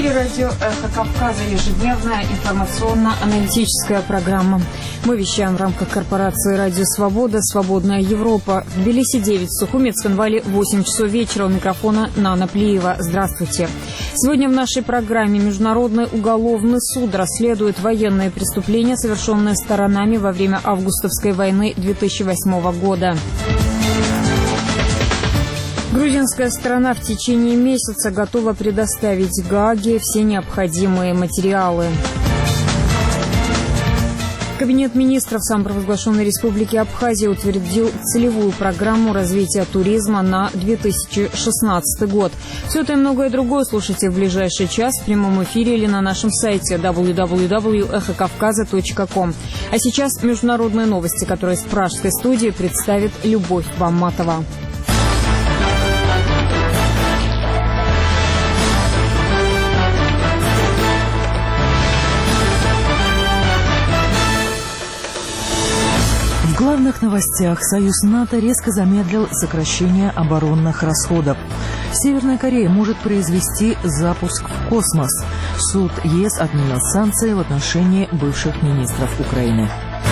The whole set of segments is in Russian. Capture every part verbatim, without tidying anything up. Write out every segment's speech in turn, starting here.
эфире радио «Эхо Кавказа», ежедневная информационно-аналитическая программа. Мы вещаем в рамках корпорации «Радио Свобода», «Свободная Европа». В Тбилиси девять, в Сухуме-Цхинвале восемь часов вечера. У микрофона Нана Плиева. Здравствуйте. Сегодня в нашей программе Международный уголовный суд расследует военные преступления, совершенные сторонами во время августовской войны две тысячи восьмого года. Грузинская сторона в течение месяца готова предоставить Гааге все необходимые материалы. Кабинет министров самопровозглашенной Республики Абхазия утвердил целевую программу развития туризма на две тысячи шестнадцатый год. Все это и многое другое слушайте в ближайший час в прямом эфире или на нашем сайте дабл ю дабл ю дабл ю точка эхо кавказа точка ком. А сейчас международные новости, которые с пражской студии представит Любовь Бамматова. В главных новостях Союз НАТО резко замедлил сокращение оборонных расходов. Северная Корея может произвести запуск в космос. Суд ЕС отменил санкции в отношении бывших министров Украины.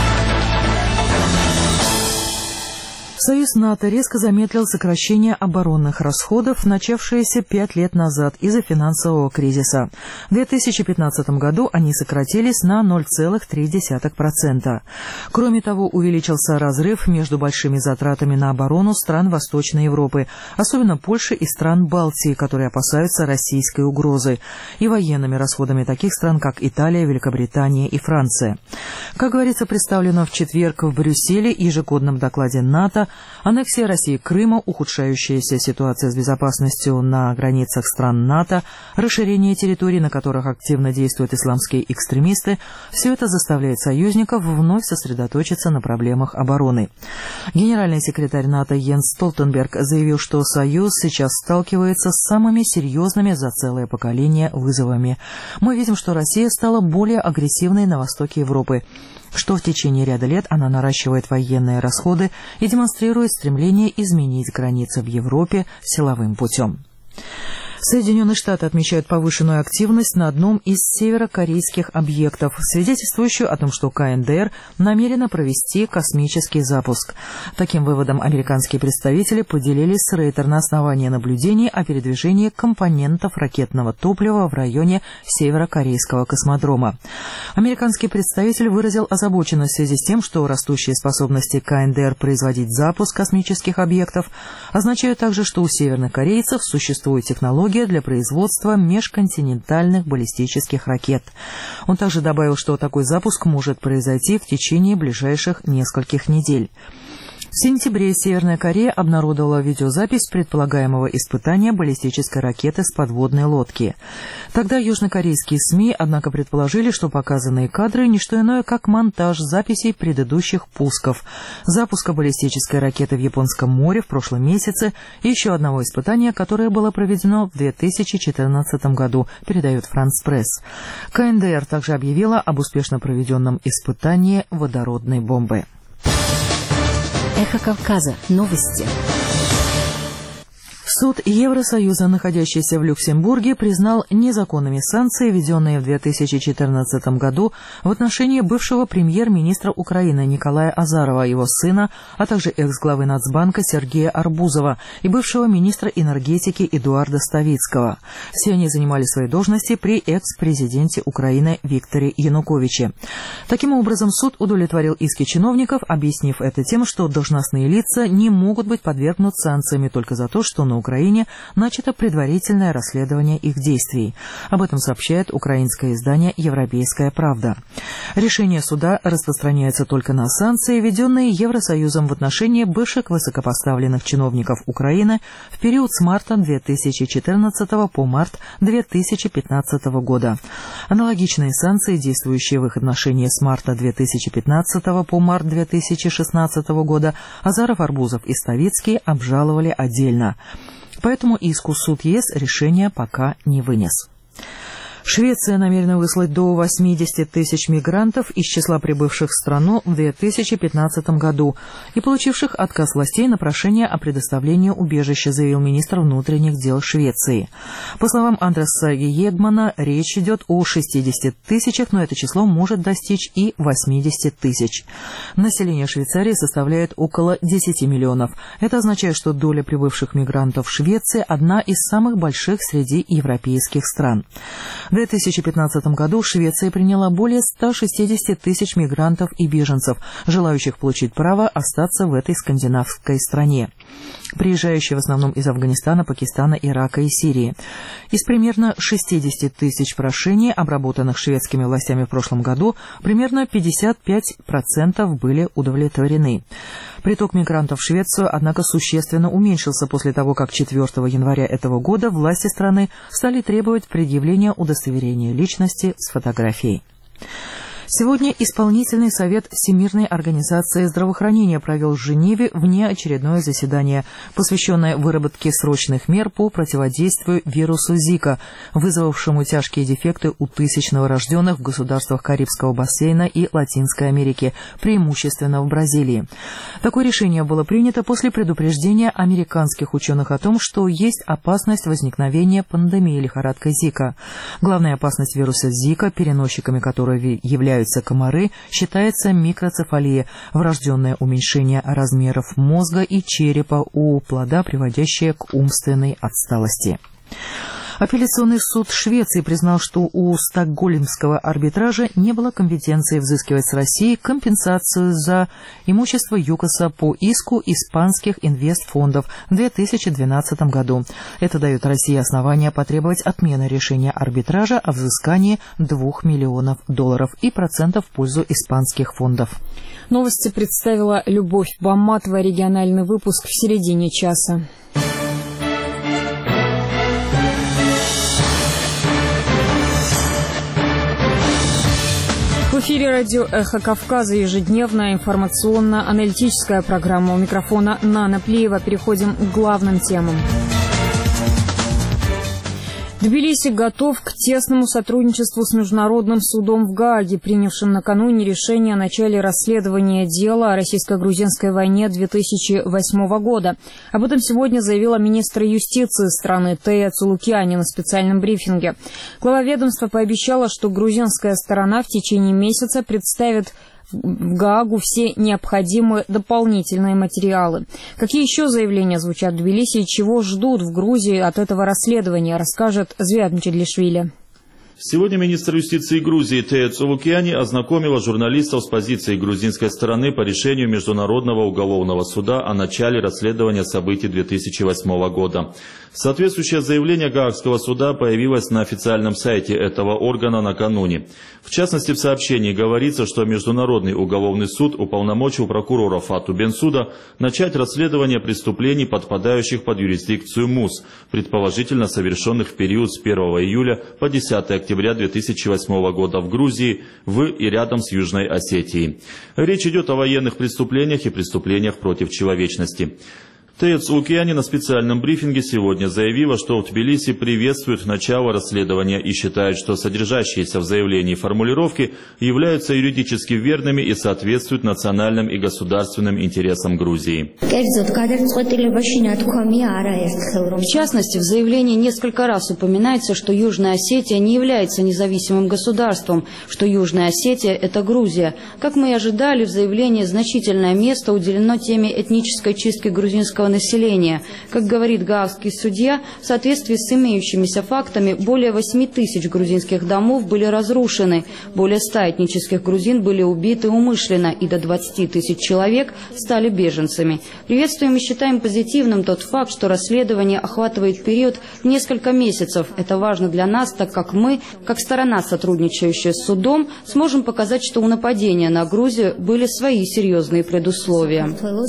Союз НАТО резко замедлил сокращение оборонных расходов, начавшееся пять лет назад из-за финансового кризиса. В две тысячи пятнадцатом году они сократились на ноль целых три десятых процента. Кроме того, увеличился разрыв между большими затратами на оборону стран Восточной Европы, особенно Польши и стран Балтии, которые опасаются российской угрозы, и военными расходами таких стран, как Италия, Великобритания и Франция. Как говорится, представлено в четверг в Брюсселе ежегодном докладе НАТО, аннексия России Крыма, ухудшающаяся ситуация с безопасностью на границах стран НАТО, расширение территорий, на которых активно действуют исламские экстремисты – все это заставляет союзников вновь сосредоточиться на проблемах обороны. Генеральный секретарь НАТО Йенс Столтенберг заявил, что Союз сейчас сталкивается с самыми серьезными за целое поколение вызовами. Мы видим, что Россия стала более агрессивной на востоке Европы, что в течение ряда лет она наращивает военные расходы и демонстрирует стремление изменить границы в Европе силовым путем. Соединенные Штаты отмечают повышенную активность на одном из северокорейских объектов, свидетельствующую о том, что ка эн дэ эр намерена провести космический запуск. Таким выводом американские представители поделились с Рейтер на основании наблюдений о передвижении компонентов ракетного топлива в районе северокорейского космодрома. Американский представитель выразил озабоченность в связи с тем, что растущие способности ка эн дэ эр производить запуск космических объектов означают также, что у северных корейцев существует технология для производства межконтинентальных баллистических ракет. Он также добавил, что такой запуск может произойти в течение ближайших нескольких недель. В сентябре Северная Корея обнародовала видеозапись предполагаемого испытания баллистической ракеты с подводной лодки. Тогда южнокорейские СМИ, однако, предположили, что показанные кадры – не что иное, как монтаж записей предыдущих пусков, запуска баллистической ракеты в Японском море в прошлом месяце и еще одного испытания, которое было проведено в две тысячи четырнадцатом году, передает Франс Пресс. ка эн дэ эр также объявила об успешно проведенном испытании водородной бомбы. Эхо Кавказа. Новости. Суд Евросоюза, находящийся в Люксембурге, признал незаконными санкции, введенные в две тысячи четырнадцатом году в отношении бывшего премьер-министра Украины Николая Азарова, его сына, а также экс-главы Нацбанка Сергея Арбузова и бывшего министра энергетики Эдуарда Ставицкого. Все они занимали свои должности при экс-президенте Украины Викторе Януковиче. Таким образом, суд удовлетворил иски чиновников, объяснив это тем, что должностные лица не могут быть подвергнуты санкциями только за то, что на Украине начато предварительное расследование их действий. Об этом сообщает украинское издание «Европейская правда». Решение суда распространяется только на санкции, введенные Евросоюзом в отношении бывших высокопоставленных чиновников Украины в период с марта две тысячи четырнадцатого по март две тысячи пятнадцатого года. Аналогичные санкции, действующие в их отношении с марта две тысячи пятнадцатого по март две тысячи шестнадцатого года, Азаров, Арбузов и Ставицкий обжаловали отдельно. Поэтому иску суд ЕС решения пока не вынес. Швеция намерена выслать до восьмидесяти тысяч мигрантов из числа прибывших в страну в две тысячи пятнадцатом году и получивших отказ властей на прошение о предоставлении убежища, заявил министр внутренних дел Швеции. По словам Андреса Егмана, речь идет о шестидесяти тысячах, но это число может достичь и восьмидесяти тысяч. Население Швейцарии составляет около десяти миллионов. Это означает, что доля прибывших мигрантов в Швеции одна из самых больших среди европейских стран. В две тысячи пятнадцатом году Швеция приняла более ста шестидесяти тысяч мигрантов и беженцев, желающих получить право остаться в этой скандинавской стране, приезжающие в основном из Афганистана, Пакистана, Ирака и Сирии. Из примерно шестидесяти тысяч прошений, обработанных шведскими властями в прошлом году, примерно пятьдесят пять процентов были удовлетворены. Приток мигрантов в Швецию, однако, существенно уменьшился после того, как четвёртого января этого года власти страны стали требовать предъявления удостоверения личности с фотографией. Сегодня Исполнительный совет Всемирной организации здравоохранения провел в Женеве внеочередное заседание, посвященное выработке срочных мер по противодействию вирусу Зика, вызвавшему тяжкие дефекты у тысяч новорожденных в государствах Карибского бассейна и Латинской Америки, преимущественно в Бразилии. Такое решение было принято после предупреждения американских ученых о том, что есть опасность возникновения пандемии лихорадкой Зика. Главная опасность вируса Зика, переносчиками которого являются комары, считается микроцефалия, врожденное уменьшение размеров мозга и черепа у плода, приводящее к умственной отсталости. Апелляционный суд Швеции признал, что у стокгольмского арбитража не было компетенции взыскивать с России компенсацию за имущество ЮКОСа по иску испанских инвестфондов в две тысячи двенадцатом году. Это дает России основания потребовать отмены решения арбитража о взыскании двух миллионов долларов и процентов в пользу испанских фондов. Новости представила Любовь Баматова. Региональный выпуск в середине часа. В эфире радио «Эхо Кавказа», ежедневная информационно-аналитическая программа. У микрофона Нана Плиева. Переходим к главным темам. Тбилиси готов к тесному сотрудничеству с Международным судом в Гааге, принявшим накануне решение о начале расследования дела о российско-грузинской войне две тысячи восьмого года. Об этом сегодня заявила министр юстиции страны Тея Цулукиани на специальном брифинге. Глава ведомства пообещала, что грузинская сторона в течение месяца представит в Гаагу все необходимые дополнительные материалы. Какие еще заявления звучат в Тбилиси и чего ждут в Грузии от этого расследования, расскажет Звят Мчедлишвили. Сегодня министр юстиции Грузии Тея Цулукиани ознакомила журналистов с позицией грузинской стороны по решению Международного уголовного суда о начале расследования событий две тысячи восьмого года. Соответствующее заявление Гаагского суда появилось на официальном сайте этого органа накануне. В частности, в сообщении говорится, что Международный уголовный суд уполномочил прокурора Фату Бенсуда начать расследование преступлений, подпадающих под юрисдикцию МУС, предположительно совершенных в период с первого июля по десятое октября две тысячи восьмого года в Грузии, в и рядом с Южной Осетией. Речь идет о военных преступлениях и преступлениях против человечности. Тея Цулукиани на специальном брифинге сегодня заявила, что в Тбилиси приветствует начало расследования и считает, что содержащиеся в заявлении формулировки являются юридически верными и соответствуют национальным и государственным интересам Грузии. В частности, в заявлении несколько раз упоминается, что Южная Осетия не является независимым государством, что Южная Осетия – это Грузия. Как мы и ожидали, в заявлении значительное место уделено теме этнической чистки грузинского населения. Как говорит гаагский судья, в соответствии с имеющимися фактами, более восьми тысяч грузинских домов были разрушены, более ста этнических грузин были убиты умышленно и до двадцати тысяч человек стали беженцами. Приветствуем и считаем позитивным тот факт, что расследование охватывает период в несколько месяцев. Это важно для нас, так как мы, как сторона, сотрудничающая с судом, сможем показать, что у нападения на Грузию были свои серьезные предусловия.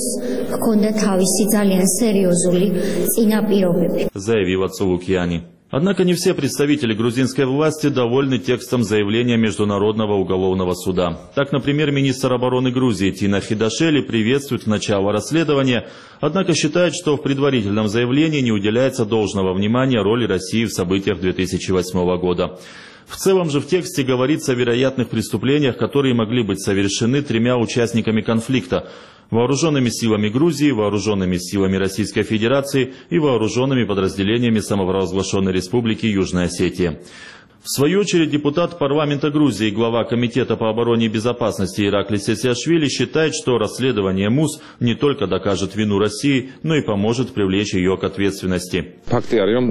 Заявила Цулукиани. Однако не все представители грузинской власти довольны текстом заявления Международного уголовного суда. Так, например, министр обороны Грузии Тина Хидашели приветствует начало расследования, однако считает, что в предварительном заявлении не уделяется должного внимания роли России в событиях две тысячи восьмого года. В целом же в тексте говорится о вероятных преступлениях, которые могли быть совершены тремя участниками конфликта – вооруженными силами Грузии, вооруженными силами Российской Федерации и вооруженными подразделениями самопровозглашенной Республики Южная Осетия. В свою очередь, депутат парламента Грузии и глава Комитета по обороне и безопасности Ираклий Сесиашвили считает, что расследование МУС не только докажет вину России, но и поможет привлечь ее к ответственности. Факт,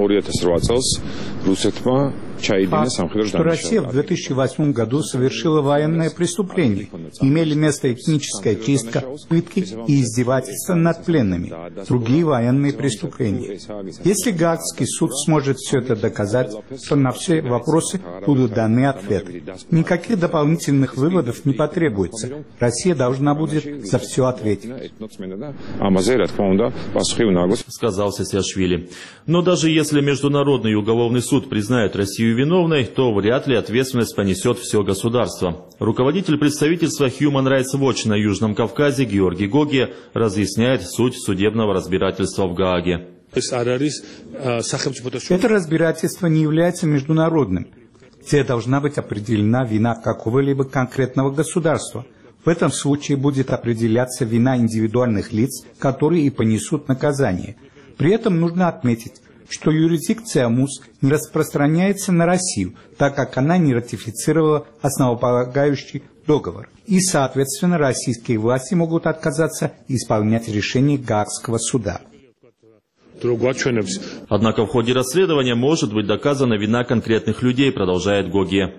что Россия в две тысячи восьмом году совершила военное преступление. Имели место этническая чистка, пытки и издевательства над пленными, другие военные преступления. Если Гаагский суд сможет все это доказать, то на все вопросы будут даны ответы. Никаких дополнительных выводов не потребуется. Россия должна будет за все ответить. Сказал Сесиашвили. Но даже если Международный уголовный суд признает Россию виновной, то вряд ли ответственность понесет все государство. Руководитель представительства Human Rights Watch на Южном Кавказе Георгий Гогия разъясняет суть судебного разбирательства в Гааге. Это разбирательство не является международным, где должна быть определена вина какого-либо конкретного государства. В этом случае будет определяться вина индивидуальных лиц, которые и понесут наказание. При этом нужно отметить, что юрисдикция МУС не распространяется на Россию, так как она не ратифицировала основополагающий договор. И, соответственно, российские власти могут отказаться исполнять решение Гаагского суда. Однако в ходе расследования может быть доказана вина конкретных людей, продолжает Гогия.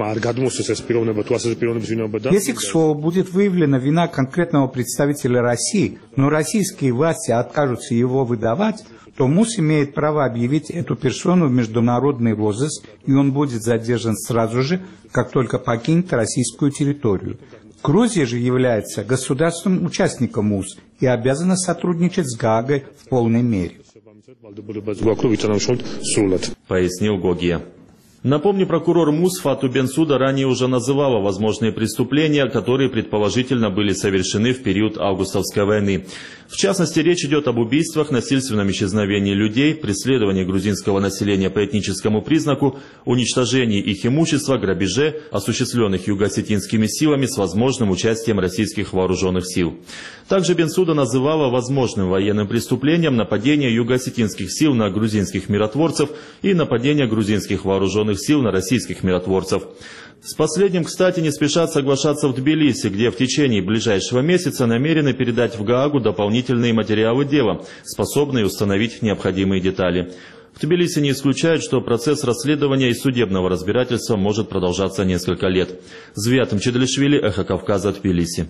Если, к слову, будет выявлена вина конкретного представителя России, но российские власти откажутся его выдавать, то МУС имеет право объявить эту персону в международный розыск, и он будет задержан сразу же, как только покинет российскую территорию. Грузия же является государством-участником МУС и обязана сотрудничать с Гаагой в полной мере. Пояснил Гогия. Напомню, прокурор МУС Фату Бенсуда ранее уже называла возможные преступления, которые предположительно были совершены в период августовской войны. В частности, речь идет об убийствах, насильственном исчезновении людей, преследовании грузинского населения по этническому признаку, уничтожении их имущества, грабеже, осуществленных юго-осетинскими силами с возможным участием российских вооруженных сил. Также Бенсуда называла возможным военным преступлением нападение юго-осетинских сил на грузинских миротворцев и нападение грузинских вооруженных сил на российских миротворцев. С последним, кстати, не спешат соглашаться в Тбилиси, где в течение ближайшего месяца намерены передать в Гаагу дополнительные материалы дела, способные установить необходимые детали. В Тбилиси не исключают, что процесс расследования и судебного разбирательства может продолжаться несколько лет. Звиат Мчедлишвили, Эхо Кавказа, Тбилиси.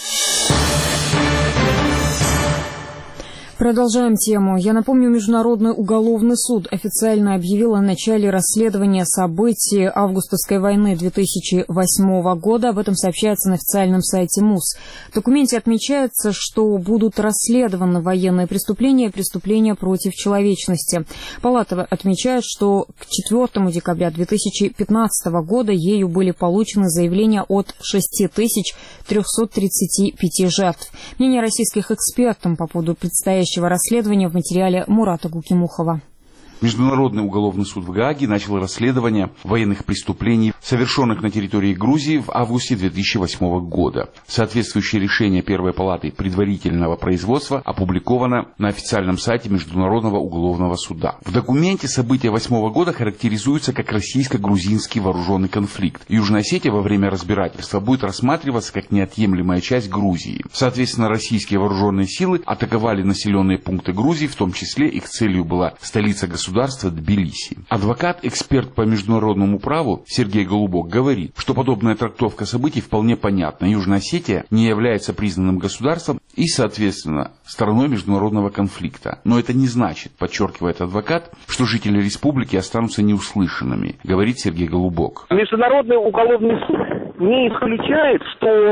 Продолжаем тему. Я напомню, Международный уголовный суд официально объявил о начале расследования событий августовской войны две тысячи восьмого года. Об этом сообщается на официальном сайте МУС. В документе отмечается, что будут расследованы военные преступления и преступления против человечности. Палата отмечает, что к четвёртому декабря две тысячи пятнадцатого года ею были получены заявления от шести тысяч трёхсот тридцати пяти жертв. Мнение российских экспертов по поводу предстоящего расследования в материале Мурата Гукимухова. Международный уголовный суд в Гааге начал расследование военных преступлений, совершенных на территории Грузии в августе две тысячи восьмого года. Соответствующее решение Первой палаты предварительного производства опубликовано на официальном сайте Международного уголовного суда. В документе события восьмого года характеризуются как российско-грузинский вооруженный конфликт. Южная Осетия во время разбирательства будет рассматриваться как неотъемлемая часть Грузии. Соответственно, российские вооруженные силы атаковали населенные пункты Грузии, в том числе их целью была столица государства. Государства Тбилиси. Адвокат, эксперт по международному праву Сергей Голубок говорит, что подобная трактовка событий вполне понятна. Южная Осетия не является признанным государством и, соответственно, стороной международного конфликта. Но это не значит, подчеркивает адвокат, что жители республики останутся неуслышанными, говорит Сергей Голубок. Международный уголовный суд не исключает, что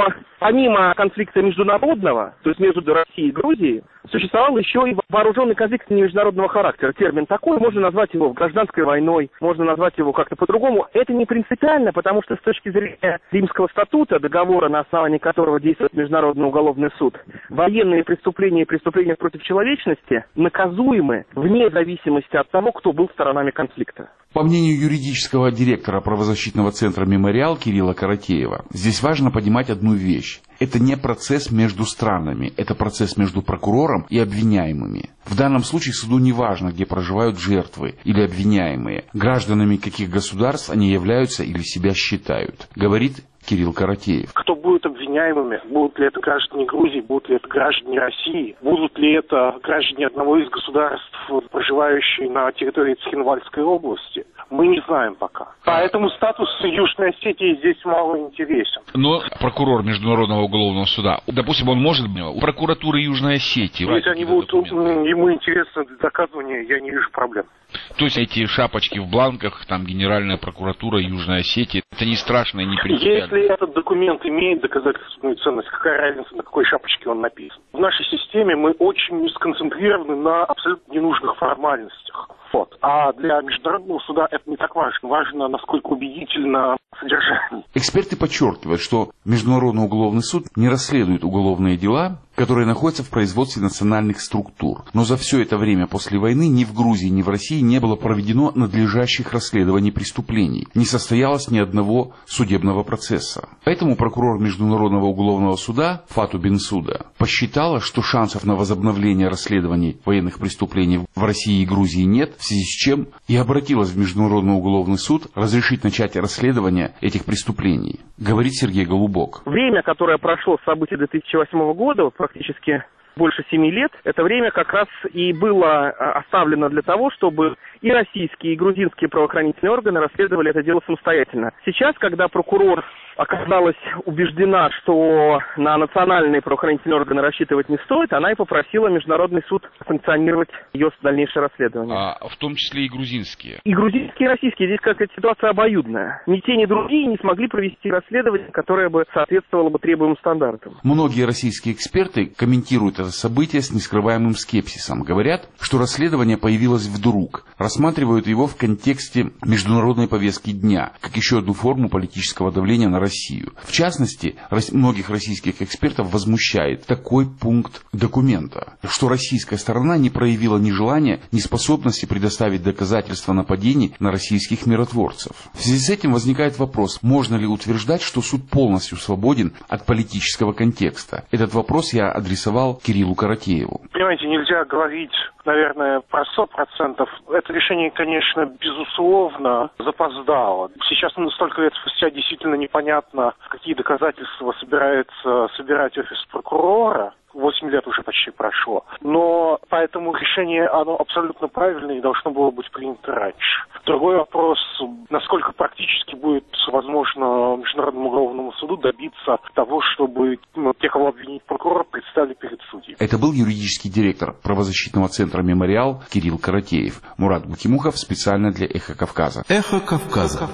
помимо конфликта международного, то есть между Россией и Грузией, существовал еще и вооруженный конфликт международного характера. Термин такой, можно назвать его гражданской войной, можно назвать его как-то по-другому. Это не принципиально, потому что с точки зрения Римского статута, договора, на основании которого действует Международный уголовный суд, военные преступления и преступления против человечности наказуемы вне зависимости от того, кто был сторонами конфликта. По мнению юридического директора правозащитного центра «Мемориал» Кирилла Каратеева, здесь важно понимать одну вещь. Это не процесс между странами, это процесс между прокурором и обвиняемыми. В данном случае суду не важно, где проживают жертвы или обвиняемые, гражданами каких государств они являются или себя считают, говорит Кирилл Каратеев. Кто будет обвиняемыми? Будут ли это граждане Грузии, будут ли это граждане России, будут ли это граждане одного из государств, проживающие на территории Цхинвальской области? Мы не знаем пока. Поэтому статус Южной Осетии здесь мало интересен. Но прокурор Международного уголовного суда, допустим, он может у прокуратуры Южной Осетии... Если они будут, ему интересно для доказывания, я не вижу проблем. То есть эти шапочки в бланках, там Генеральная прокуратура Южной Осетии, это не страшно и не принципиально? Если этот документ имеет доказательственную ценность, какая разница, на какой шапочке он написан? В нашей системе мы очень сконцентрированы на абсолютно ненужных формальностях. Вот. А для Международного суда это не так важно. Важно, насколько убедительно содержание. Эксперты подчеркивают, что Международный уголовный суд не расследует уголовные дела, которые находятся в производстве национальных структур. Но за все это время после войны ни в Грузии, ни в России не было проведено надлежащих расследований преступлений. Не состоялось ни одного судебного процесса. Поэтому прокурор Международного уголовного суда Фату Бенсуда посчитала, что шансов на возобновление расследований военных преступлений в России и Грузии нет, в связи с чем и обратилась в Международный уголовный суд разрешить начать расследование этих преступлений, говорит Сергей Голубок. Время, которое прошло с событий две тысячи восьмого года, практически больше семи лет, это время как раз и было оставлено для того, чтобы и российские, и грузинские правоохранительные органы расследовали это дело самостоятельно. Сейчас, когда прокурор оказалась убеждена, что на национальные правоохранительные органы рассчитывать не стоит, она и попросила Международный суд санкционировать ее дальнейшее расследование. А в том числе и грузинские? И грузинские, и российские. Здесь какая-то ситуация обоюдная. Ни те, ни другие не смогли провести расследование, которое бы соответствовало бы требуемым стандартам. Многие российские эксперты комментируют это событие с нескрываемым скепсисом. Говорят, что расследование появилось вдруг. Рассматривают его в контексте международной повестки дня, как еще одну форму политического давления на Россию. В частности, многих российских экспертов возмущает такой пункт документа, что российская сторона не проявила ни желания, ни способности предоставить доказательства нападений на российских миротворцев. В связи с этим возникает вопрос, можно ли утверждать, что суд полностью свободен от политического контекста. Этот вопрос я адресовал Кириллу Каратееву. Понимаете, нельзя говорить, наверное, про сто процентов. Это решение, конечно, безусловно запоздало. Сейчас столько лет спустя действительно непонятно, какие доказательства собирается собирать офис прокурора. Восемь лет уже почти прошло. Но поэтому решение, оно абсолютно правильное и должно было быть принято раньше. Другой вопрос, насколько практически будет возможно Международному уголовному суду добиться того, чтобы ну, тех, кого обвинить прокурор, представили перед судьей. Это был юридический директор правозащитного центра «Мемориал» Кирилл Каратеев. Мурат Бутимухов специально для «Эхо Кавказа». «Эхо Кавказа».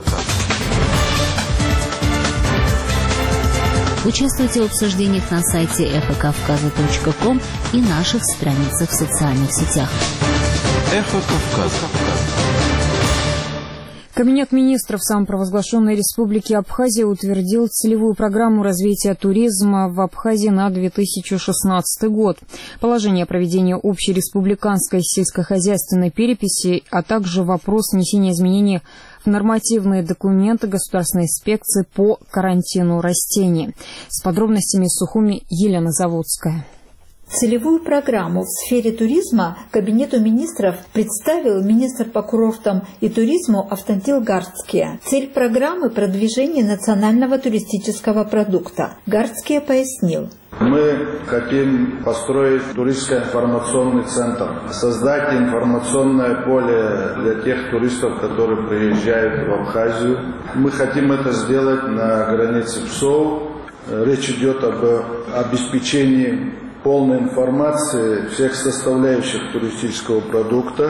Участвуйте в обсуждениях на сайте эхо кавказа точка ком и наших страницах в социальных сетях. «Эхо Кавказа». Кабинет министров самопровозглашенной Республики Абхазия утвердил целевую программу развития туризма в Абхазии на две тысячи шестнадцатый год. Положение о проведении общереспубликанской сельскохозяйственной переписи, а также вопрос внесения изменений в нормативные документы Государственной инспекции по карантину растений. С подробностями из Сухуми Елена Заводская. Целевую программу в сфере туризма Кабинету министров представил министр по курортам и туризму Автандил Гарцкия. Цель программы – продвижение национального туристического продукта. Гарцкия пояснил. Мы хотим построить туристско-информационный центр, создать информационное поле для тех туристов, которые приезжают в Абхазию. Мы хотим это сделать на границе ПСОВ. Речь идет об обеспечении полной информации всех составляющих туристического продукта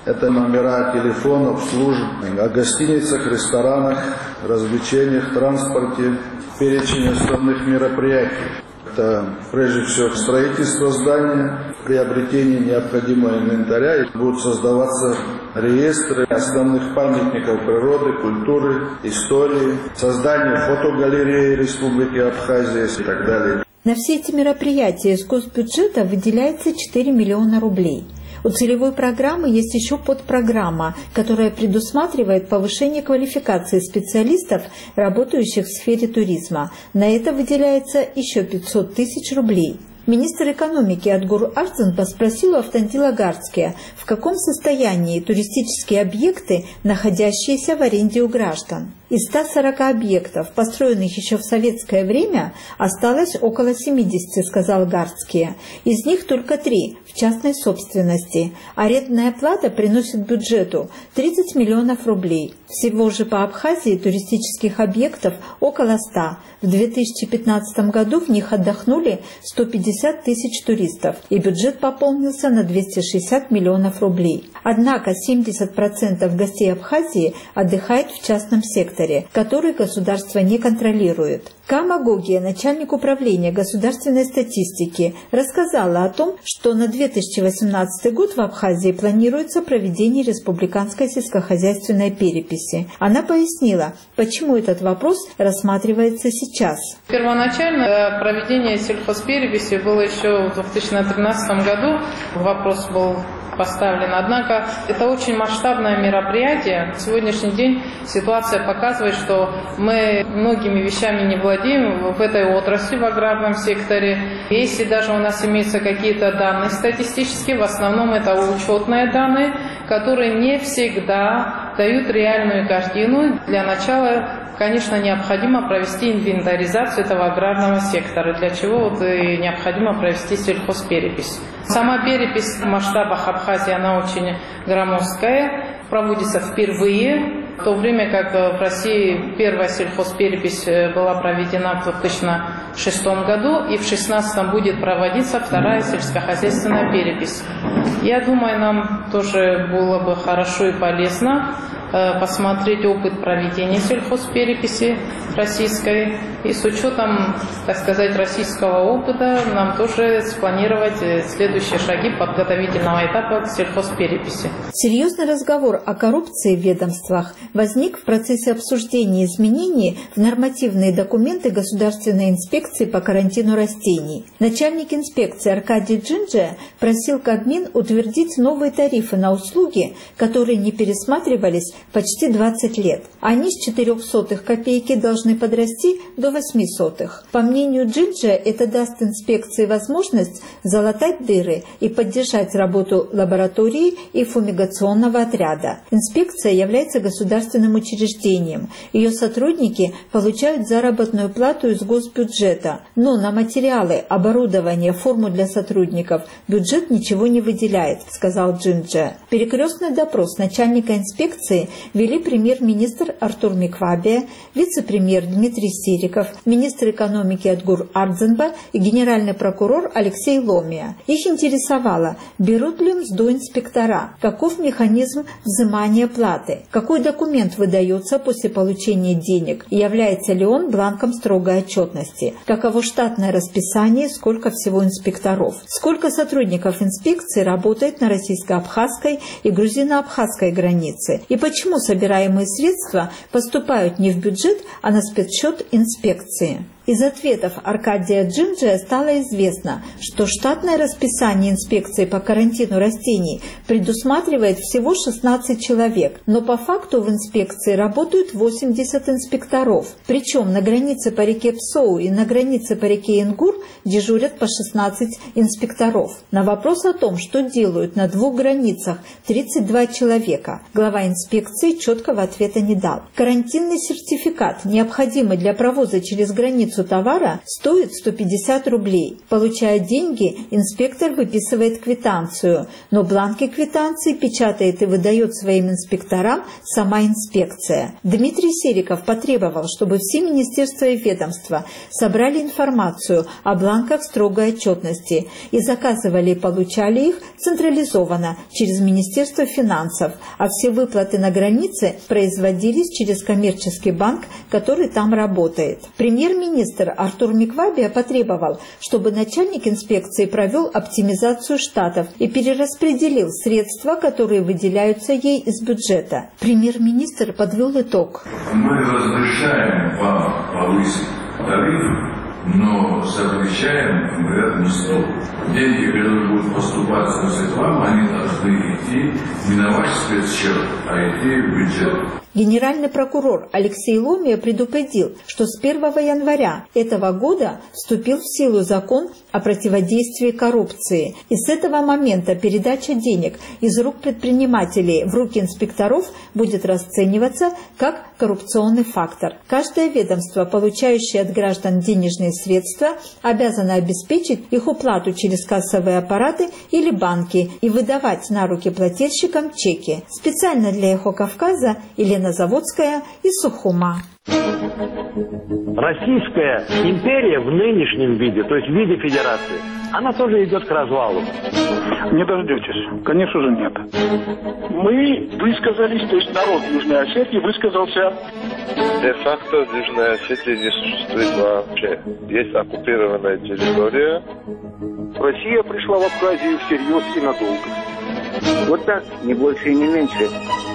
Это номера телефонов, служб, о гостиницах, ресторанах, развлечениях, транспорте, перечень основных мероприятий. Это прежде всего строительство здания, приобретение необходимого инвентаря. И будут создаваться реестры основных памятников природы, культуры, истории, создание фотогалереи Республики Абхазия и так далее. На все эти мероприятия из госбюджета выделяется четыре миллиона рублей. У целевой программы есть еще подпрограмма, которая предусматривает повышение квалификации специалистов, работающих в сфере туризма. На это выделяется еще пятьсот тысяч рублей. Министр экономики Адгур Ардзанба спросил у Автандила Гардския, в каком состоянии туристические объекты, находящиеся в аренде у граждан. Из ста сорока объектов, построенных еще в советское время, осталось около семидесяти, сказал Гардския. Из них только три в частной собственности. Арендная плата приносит бюджету тридцать миллионов рублей. Всего же по Абхазии туристических объектов около ста. В две тысячи пятнадцатом году в них отдохнули сто пятьдесят тысяч туристов, и бюджет пополнился на двести шестьдесят миллионов рублей. Однако семьдесят процентов гостей Абхазии отдыхает в частном секторе, который государство не контролирует. Кама Гогия, начальник управления государственной статистики, рассказала о том, что на две тысячи восемнадцатый год в Абхазии планируется проведение республиканской сельскохозяйственной переписи. Она пояснила, почему этот вопрос рассматривается сейчас. Первоначально проведение сельхозпереписи было еще в две тысячи тринадцатом году. Вопрос был поставлен. Однако это очень масштабное мероприятие. На сегодняшний день ситуация показывает, что мы многими вещами не владеем в этой отрасли, в аграрном секторе. Если даже у нас имеются какие-то данные статистические, в основном это учетные данные, которые не всегда дают реальную картину. Для начала, конечно, необходимо провести инвентаризацию этого аграрного сектора, для чего вот и необходимо провести сельхозперепись. Сама перепись в масштабах Абхазии, она очень громоздкая, проводится впервые, в то время как в России первая сельхозперепись была проведена в две тысячи шестом году, и в две тысячи шестнадцатом будет проводиться вторая сельскохозяйственная перепись. Я думаю, нам тоже было бы хорошо и полезно посмотреть опыт проведения сельхозпереписи российской, и с учетом, так сказать, российского опыта нам тоже спланировать следующие шаги подготовительного этапа к сельхозпереписи. Серьезный разговор о коррупции в ведомствах возник в процессе обсуждения изменений в нормативные документы Государственной инспекции по карантину растений. Начальник инспекции Аркадий Джинджия просил Кабмин утвердить новые тарифы на услуги, которые не пересматривались почти двадцать лет. Они с четырёх сотых копейки должны подрасти до восьми сотых. По мнению Джинджия, это даст инспекции возможность залатать дыры и поддержать работу лаборатории и фумигационного отряда. Инспекция является государственным учреждением. Ее сотрудники получают заработную плату из госбюджета, но на материалы, оборудование, форму для сотрудников бюджет ничего не выделяет, сказал Джинджия. Перекрестный допрос начальника инспекции вели премьер-министр Артур Миквабия, вице-премьер Дмитрий Сириков, министр экономики Адгур Ардзанба и генеральный прокурор Алексей Ломия. Их интересовало, берут ли мзду инспектора, каков механизм взимания платы, какой документ выдается после получения денег, является ли он бланком строгой отчетности, каково штатное расписание, сколько всего инспекторов, сколько сотрудников инспекции работает на российско-абхазской и грузино-абхазской границе, и почему собираемые средства поступают не в бюджет, а на спецсчет инспекции. Из ответов Аркадия Джинджия стало известно, что штатное расписание инспекции по карантину растений предусматривает всего шестнадцать человек, но по факту в инспекции работают восемьдесят инспекторов. Причем на границе по реке Псоу и на границе по реке Ингур дежурят по шестнадцать инспекторов. На вопрос о том, что делают на двух границах тридцать два человека, глава инспекции четкого ответа не дал. Карантинный сертификат, необходимый для провоза через границу единицу товара стоит сто пятьдесят рублей. Получая деньги, инспектор выписывает квитанцию, но бланки квитанции печатает и выдает своим инспекторам сама инспекция. Дмитрий Сериков потребовал, чтобы все министерства и ведомства собрали информацию о бланках строгой отчетности и заказывали и получали их централизованно через Министерство финансов, а все выплаты на границе производились через коммерческий банк, который там работает. Премьер-министр Артур Миквабия потребовал, чтобы начальник инспекции провел оптимизацию штатов и перераспределил средства, которые выделяются ей из бюджета. Премьер-министр подвел итог. Мы разрешаем вам повысить тариф, но запрещаем конкретному столу. Деньги, которые будут поступать к вам, они должны идти не на ваш спецсчет, а идти в бюджет. Генеральный прокурор Алексей Ломия предупредил, что с первого января этого года вступил в силу закон о противодействии коррупции. И с этого момента передача денег из рук предпринимателей в руки инспекторов будет расцениваться как коррупционный фактор. Каждое ведомство, получающее от граждан денежные средства, обязано обеспечить их уплату через кассовые аппараты или банки и выдавать на руки плательщикам чеки. Специально для «Эхо Кавказа» Елена Заводская из Сухума. Российская империя в нынешнем виде, то есть в виде федерации, она тоже идет к развалу. Не дождетесь. Конечно же нет. Мы высказались, то есть народ Южной Осетии высказался. Де-факто Южная Осетия не существует вообще. Есть оккупированная территория. Россия пришла в Абхазию всерьез и надолго. Вот так, не больше и не меньше.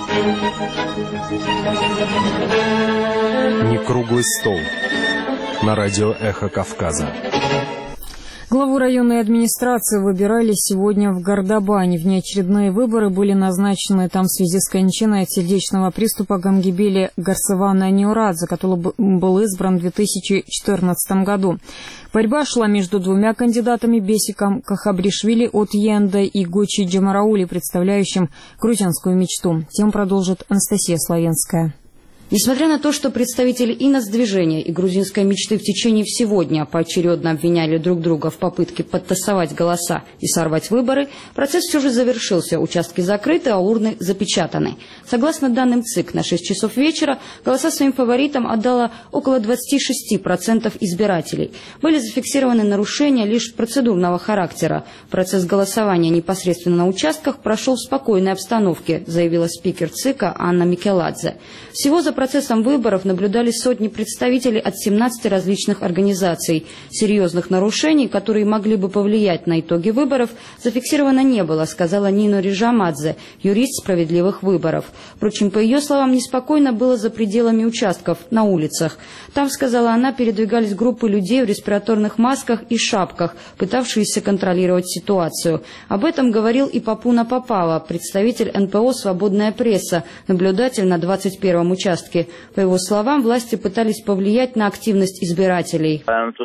Не круглый стол. На радио «Эхо Кавказа». Главу районной администрации выбирали сегодня в Гордобане. Внеочередные выборы были назначены там в связи с кончиной от сердечного приступа Гамгибели Гарсевана Ниурадзе, который был избран в две тысячи четырнадцатом году. Борьба шла между двумя кандидатами — Бесиком Кахабришвили от ЕНД и Гочи Джамараули, представляющим грузинскую мечту. Тему продолжит Анастасия Славенская. Несмотря на то, что представители и нацдвижения, и грузинской мечты в течение всего дня поочередно обвиняли друг друга в попытке подтасовать голоса и сорвать выборы, процесс все же завершился, участки закрыты, а урны запечатаны. Согласно данным ЦИК, на шесть часов вечера голоса своим фаворитам отдало около двадцати шести процентов избирателей. Были зафиксированы нарушения лишь процедурного характера. Процесс голосования непосредственно на участках прошел в спокойной обстановке, заявила спикер ЦИКа Анна Микеладзе. Всего за процессом выборов наблюдали сотни представителей от семнадцати различных организаций. Серьезных нарушений, которые могли бы повлиять на итоги выборов, зафиксировано не было, сказала Нино Рижамадзе, юрист справедливых выборов. Впрочем, по ее словам, неспокойно было за пределами участков, на улицах. Там, сказала она, передвигались группы людей в респираторных масках и шапках, пытавшиеся контролировать ситуацию. Об этом говорил и Папуна Попава, представитель эн пэ о «Свободная пресса», наблюдатель на двадцать первом участке. По его словам, власти пытались повлиять на активность избирателей.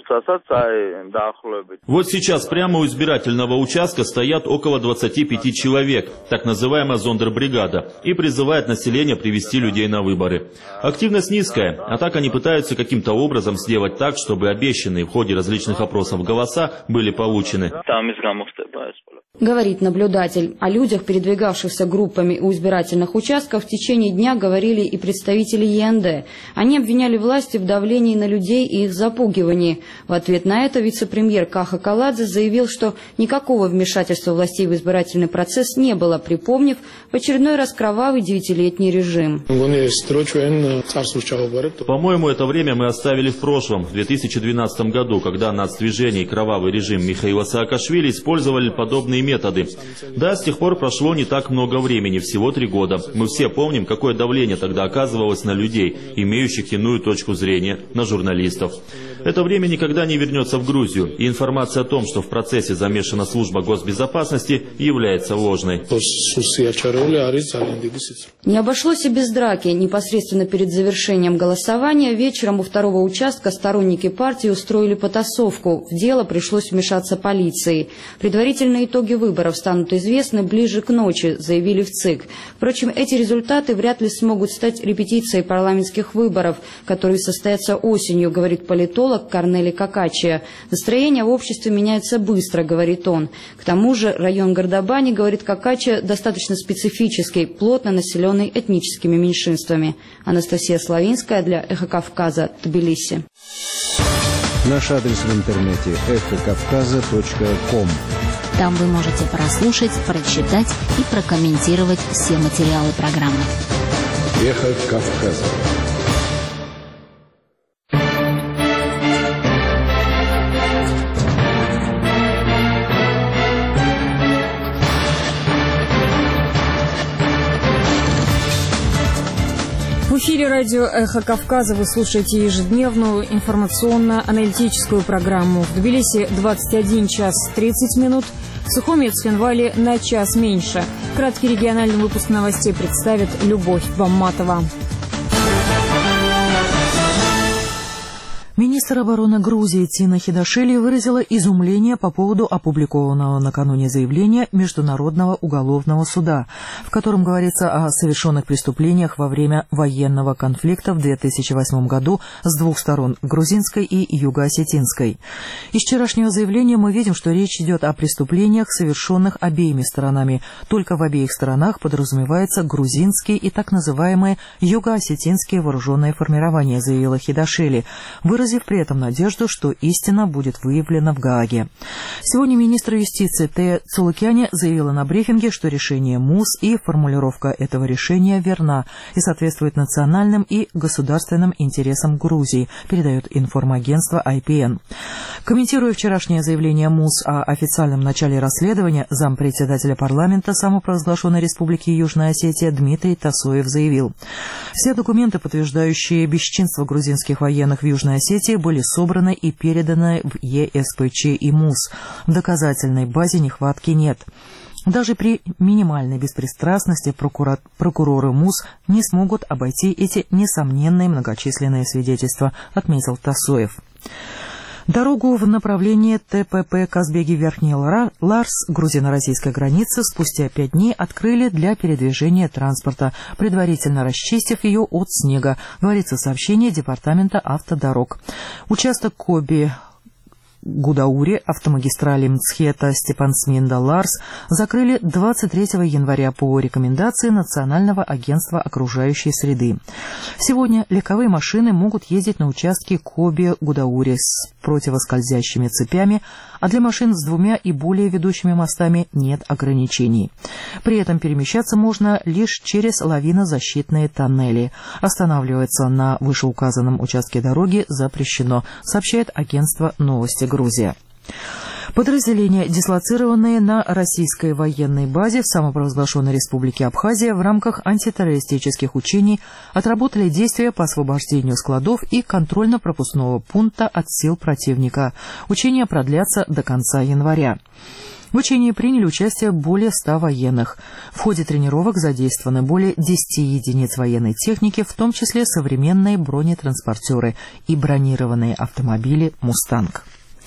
Вот сейчас прямо у избирательного участка стоят около двадцати пяти человек, так называемая зондербригада, и призывает население привести людей на выборы. Активность низкая, а так они пытаются каким-то образом сделать так, чтобы обещанные в ходе различных опросов голоса были получены. Говорит наблюдатель. О людях, передвигавшихся группами у избирательных участков, в течение дня говорили и представители ЕНД. Они обвиняли власти в давлении на людей и их запугивании. В ответ на это вице-премьер Каха Каладзе заявил, что никакого вмешательства властей в избирательный процесс не было, припомнив в очередной раз кровавый девятилетний режим. По-моему, это время мы оставили в прошлом, в две тысячи двенадцатом году, когда нацдвижение и кровавый режим Михаила Саакашвили использовали подобные методы. Да, с тех пор прошло не так много времени, всего три года. Мы все помним, какое давление тогда оказывалось на людей, имеющих иную точку зрения, на журналистов. Это время никогда не вернется в Грузию, и информация о том, что в процессе замешана служба госбезопасности, является ложной. Не обошлось и без драки. Непосредственно перед завершением голосования вечером у второго участка сторонники партии устроили потасовку. В дело пришлось вмешаться полиции. Предварительные итоги выборов станут известны ближе к ночи, заявили в ЦИК. Впрочем, эти результаты вряд ли смогут стать репетицией парламентских выборов, которые состоятся осенью, говорит политолог социолог Корнелий Какачия. Настроение в обществе меняется быстро, говорит он. К тому же район Гордобани, говорит Какачия, достаточно специфический, плотно населенный этническими меньшинствами. Анастасия Славинская для «Эхо Кавказа», Тбилиси. Наш адрес в интернете эхо кавказа точка ком. Там вы можете прослушать, прочитать и прокомментировать все материалы программы. Эхо Кавказа. В эфире радио «Эхо Кавказа» вы слушаете ежедневную информационно-аналитическую программу. В Тбилиси двадцать один час тридцать минут, в Сухуме и Цхинвале на час меньше. Краткий региональный выпуск новостей представит Любовь Бамматова. Министр обороны Грузии Тина Хидашвили выразила изумление по поводу опубликованного накануне заявления Международного уголовного суда, в котором говорится о совершенных преступлениях во время военного конфликта в две тысячи восьмом году с двух сторон – грузинской и юго-осетинской. Из вчерашнего заявления мы видим, что речь идет о преступлениях, совершенных обеими сторонами. Только в обеих сторонах подразумевается грузинские и так называемые юго-осетинские вооруженные формирования, заявила Хидашвили, выразив при этом надежду, что истина будет выявлена в Гааге. Сегодня министр юстиции Тея Цолукяне заявила на брифинге, что решение МУС и формулировка этого решения верна и соответствует национальным и государственным интересам Грузии, передает информагентство ай пи эн. Комментируя вчерашнее заявление МУС о официальном начале расследования, зампредседателя парламента самопровозглашенной Республики Южная Осетия Дмитрий Тасоев заявил: все документы, подтверждающие бесчинство грузинских военных в Южной Осетии, были собраны и переданы в е эс пэ че и МУС. В доказательной базе нехватки нет. Даже при минимальной беспристрастности прокура... прокуроры МУС не смогут обойти эти несомненные многочисленные свидетельства, отметил Тасоев. Дорогу в направлении тэ пэ пэ Казбеги-Верхний Ларс грузино-российской границы спустя пять дней открыли для передвижения транспорта, предварительно расчистив ее от снега, говорится в сообщении Департамента автодорог. Участок Коби Гудаури автомагистрали Мцхета-Степансминда-Ларс закрыли двадцать третьего января по рекомендации Национального агентства окружающей среды. Сегодня легковые машины могут ездить на участке Коби-Гудаури с противоскользящими цепями, а для машин с двумя и более ведущими мостами нет ограничений. При этом перемещаться можно лишь через лавинозащитные тоннели. Останавливаться на вышеуказанном участке дороги запрещено, сообщает агентство «Новости Грузия». Подразделения, дислоцированные на российской военной базе в самопровозглашенной Республике Абхазия в рамках антитеррористических учений, отработали действия по освобождению складов и контрольно-пропускного пункта от сил противника. Учения продлятся до конца января. В учении приняли участие более ста военных. В ходе тренировок задействованы более десяти единиц военной техники, в том числе современные бронетранспортеры и бронированные автомобили «Мустанг».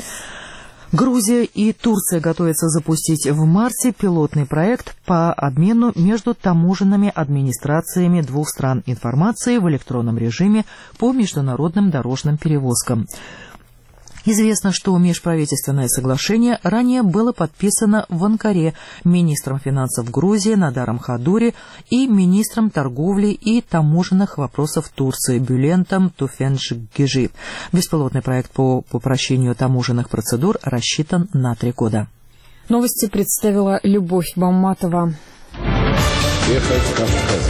Грузия и Турция готовятся запустить в марте пилотный проект по обмену между таможенными администрациями двух стран информацией в электронном режиме по международным дорожным перевозкам. Известно, что межправительственное соглашение ранее было подписано в Анкаре министром финансов Грузии Надаром Хадури и министром торговли и таможенных вопросов Турции Бюлентом Туфенджгижи. Беспилотный проект по упрощению таможенных процедур рассчитан на три года. Новости представила Любовь Бамматова. Эхо Кавказа.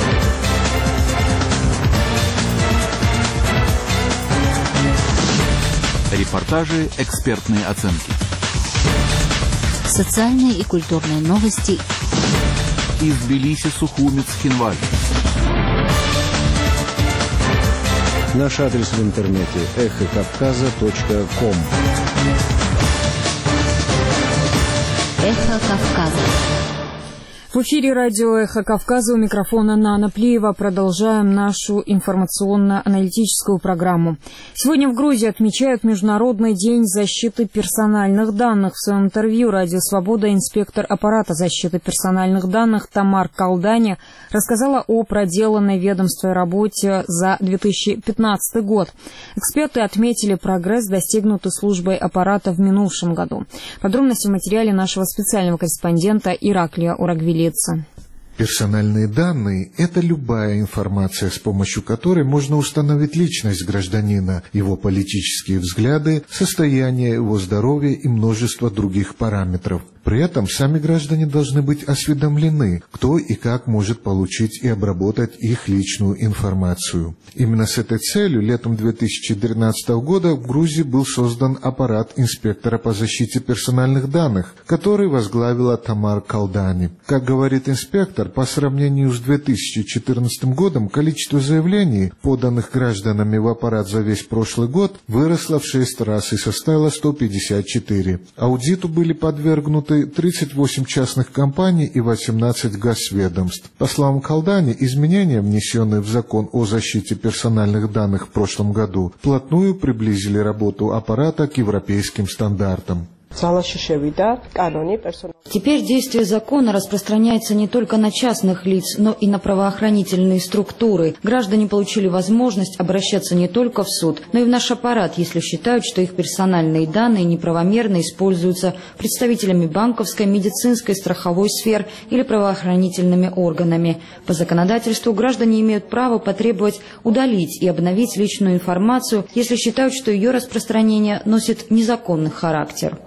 Репортажи, экспертные оценки. Социальные и культурные новости. Из Тбилиси, Сухуми, Цхинваль. Наш адрес в интернете эхо кавказа точка ком. Эхо Кавказа. В эфире радио «Эхо Кавказа», у микрофона Нана Плиева. Продолжаем нашу информационно-аналитическую программу. Сегодня в Грузии отмечают Международный день защиты персональных данных. В своем интервью «Радио Свобода» инспектор аппарата защиты персональных данных Тамар Калдани рассказала о проделанной ведомством работе за две тысячи пятнадцатый год. Эксперты отметили прогресс, достигнутый службой аппарата в минувшем году. Подробности в материале нашего специального корреспондента Ираклия Урагвилица. Персональные данные – это любая информация, с помощью которой можно установить личность гражданина, его политические взгляды, состояние его здоровья и множество других параметров. При этом сами граждане должны быть осведомлены, кто и как может получить и обработать их личную информацию. Именно с этой целью летом две тысячи тринадцатого года в Грузии был создан аппарат инспектора по защите персональных данных, который возглавила Тамар Калдани. Как говорит инспектор, по сравнению с две тысячи четырнадцатым годом количество заявлений, поданных гражданами в аппарат за весь прошлый год, выросло в шесть раз и составило сто пятьдесят четыре. Аудиту были подвергнуты тридцать восемь частных компаний и восемнадцать госведомств. По словам Калдани, изменения, внесенные в закон о защите персональных данных в прошлом году, вплотную приблизили работу аппарата к европейским стандартам. Теперь действие закона распространяется не только на частных лиц, но и на правоохранительные структуры. Граждане получили возможность обращаться не только в суд, но и в наш аппарат, если считают, что их персональные данные неправомерно используются представителями банковской, медицинской, страховой сфер или правоохранительными органами. По законодательству граждане имеют право потребовать удалить и обновить личную информацию, если считают, что ее распространение носит незаконный характер.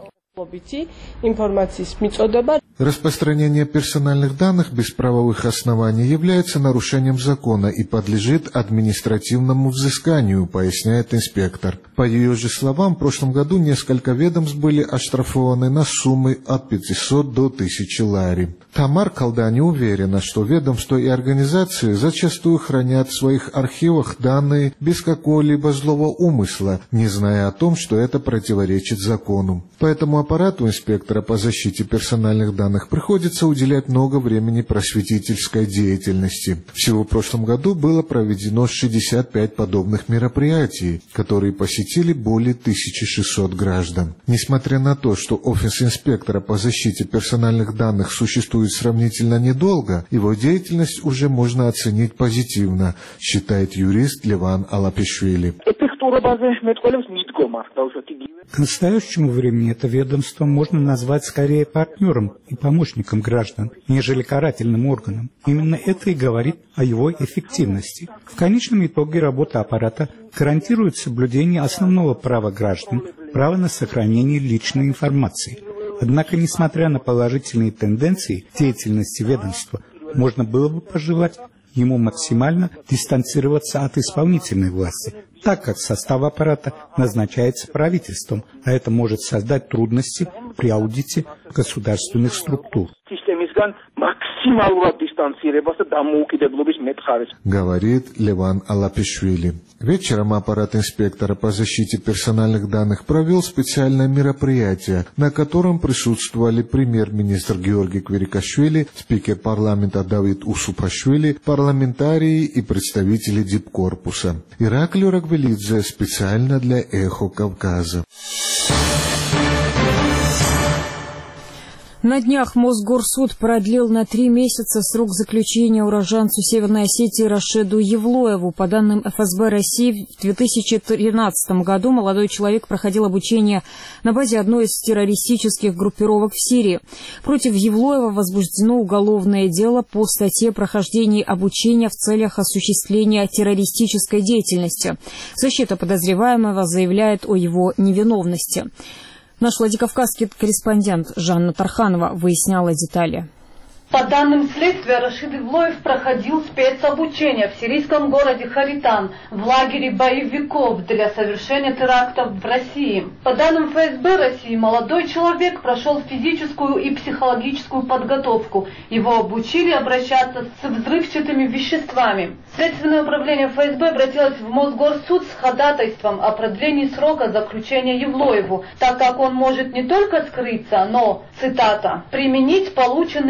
Распространение персональных данных без правовых оснований является нарушением закона и подлежит административному взысканию, поясняет инспектор. По ее же словам, в прошлом году несколько ведомств были оштрафованы на суммы от пятисот до тысячи лари. Тамар Калдани уверена, что ведомства и организации зачастую хранят в своих архивах данные без какого-либо злого умысла, не зная о том, что это противоречит закону. Поэтому аппарату инспектора по защите персональных данных приходится уделять много времени просветительской деятельности. Всего в прошлом году было проведено шестьдесят пять подобных мероприятий, которые посетили более тысячи шестисот граждан. Несмотря на то, что офис инспектора по защите персональных данных существует сравнительно недолго, его деятельность уже можно оценить позитивно, считает юрист Леван Алапишвили. К настоящему времени это ведомство можно назвать скорее партнером и помощником граждан, нежели карательным органом. Именно это и говорит о его эффективности. В конечном итоге работа аппарата гарантирует соблюдение основного права граждан, права на сохранение личной информации. Однако, несмотря на положительные тенденции деятельности ведомства, можно было бы пожелать ему максимально дистанцироваться от исполнительной власти, так как состав аппарата назначается правительством, а это может создать трудности при аудите государственных структур. Говорит Леван Алапишвили. Вечером аппарат инспектора по защите персональных данных провел специальное мероприятие, на котором присутствовали премьер-министр Георгий Кверикашвили, спикер парламента Давид Усупашвили, парламентарии и представители дипкорпуса. Ираклий Урагвилидзе специально для «Эхо Кавказа». На днях Мосгорсуд продлил на три месяца срок заключения уроженцу Северной Осетии Рашиду Евлоеву. По данным эф эс бэ России, в две тысячи тринадцатом году молодой человек проходил обучение на базе одной из террористических группировок в Сирии. Против Евлоева возбуждено уголовное дело по статье «Прохождение обучения в целях осуществления террористической деятельности». Защита подозреваемого заявляет о его невиновности. Наш владикавказский корреспондент Жанна Тарханова выясняла детали. По данным следствия, Рашид Евлоев проходил спецобучение в сирийском городе Харитан в лагере боевиков для совершения терактов в России. По данным эф эс бэ России, молодой человек прошел физическую и психологическую подготовку. Его обучили обращаться с взрывчатыми веществами. Следственное управление эф эс бэ обратилось в Мосгорсуд с ходатайством о продлении срока заключения Евлоеву, так как он может не только скрыться, но, цитата, «применить полученные им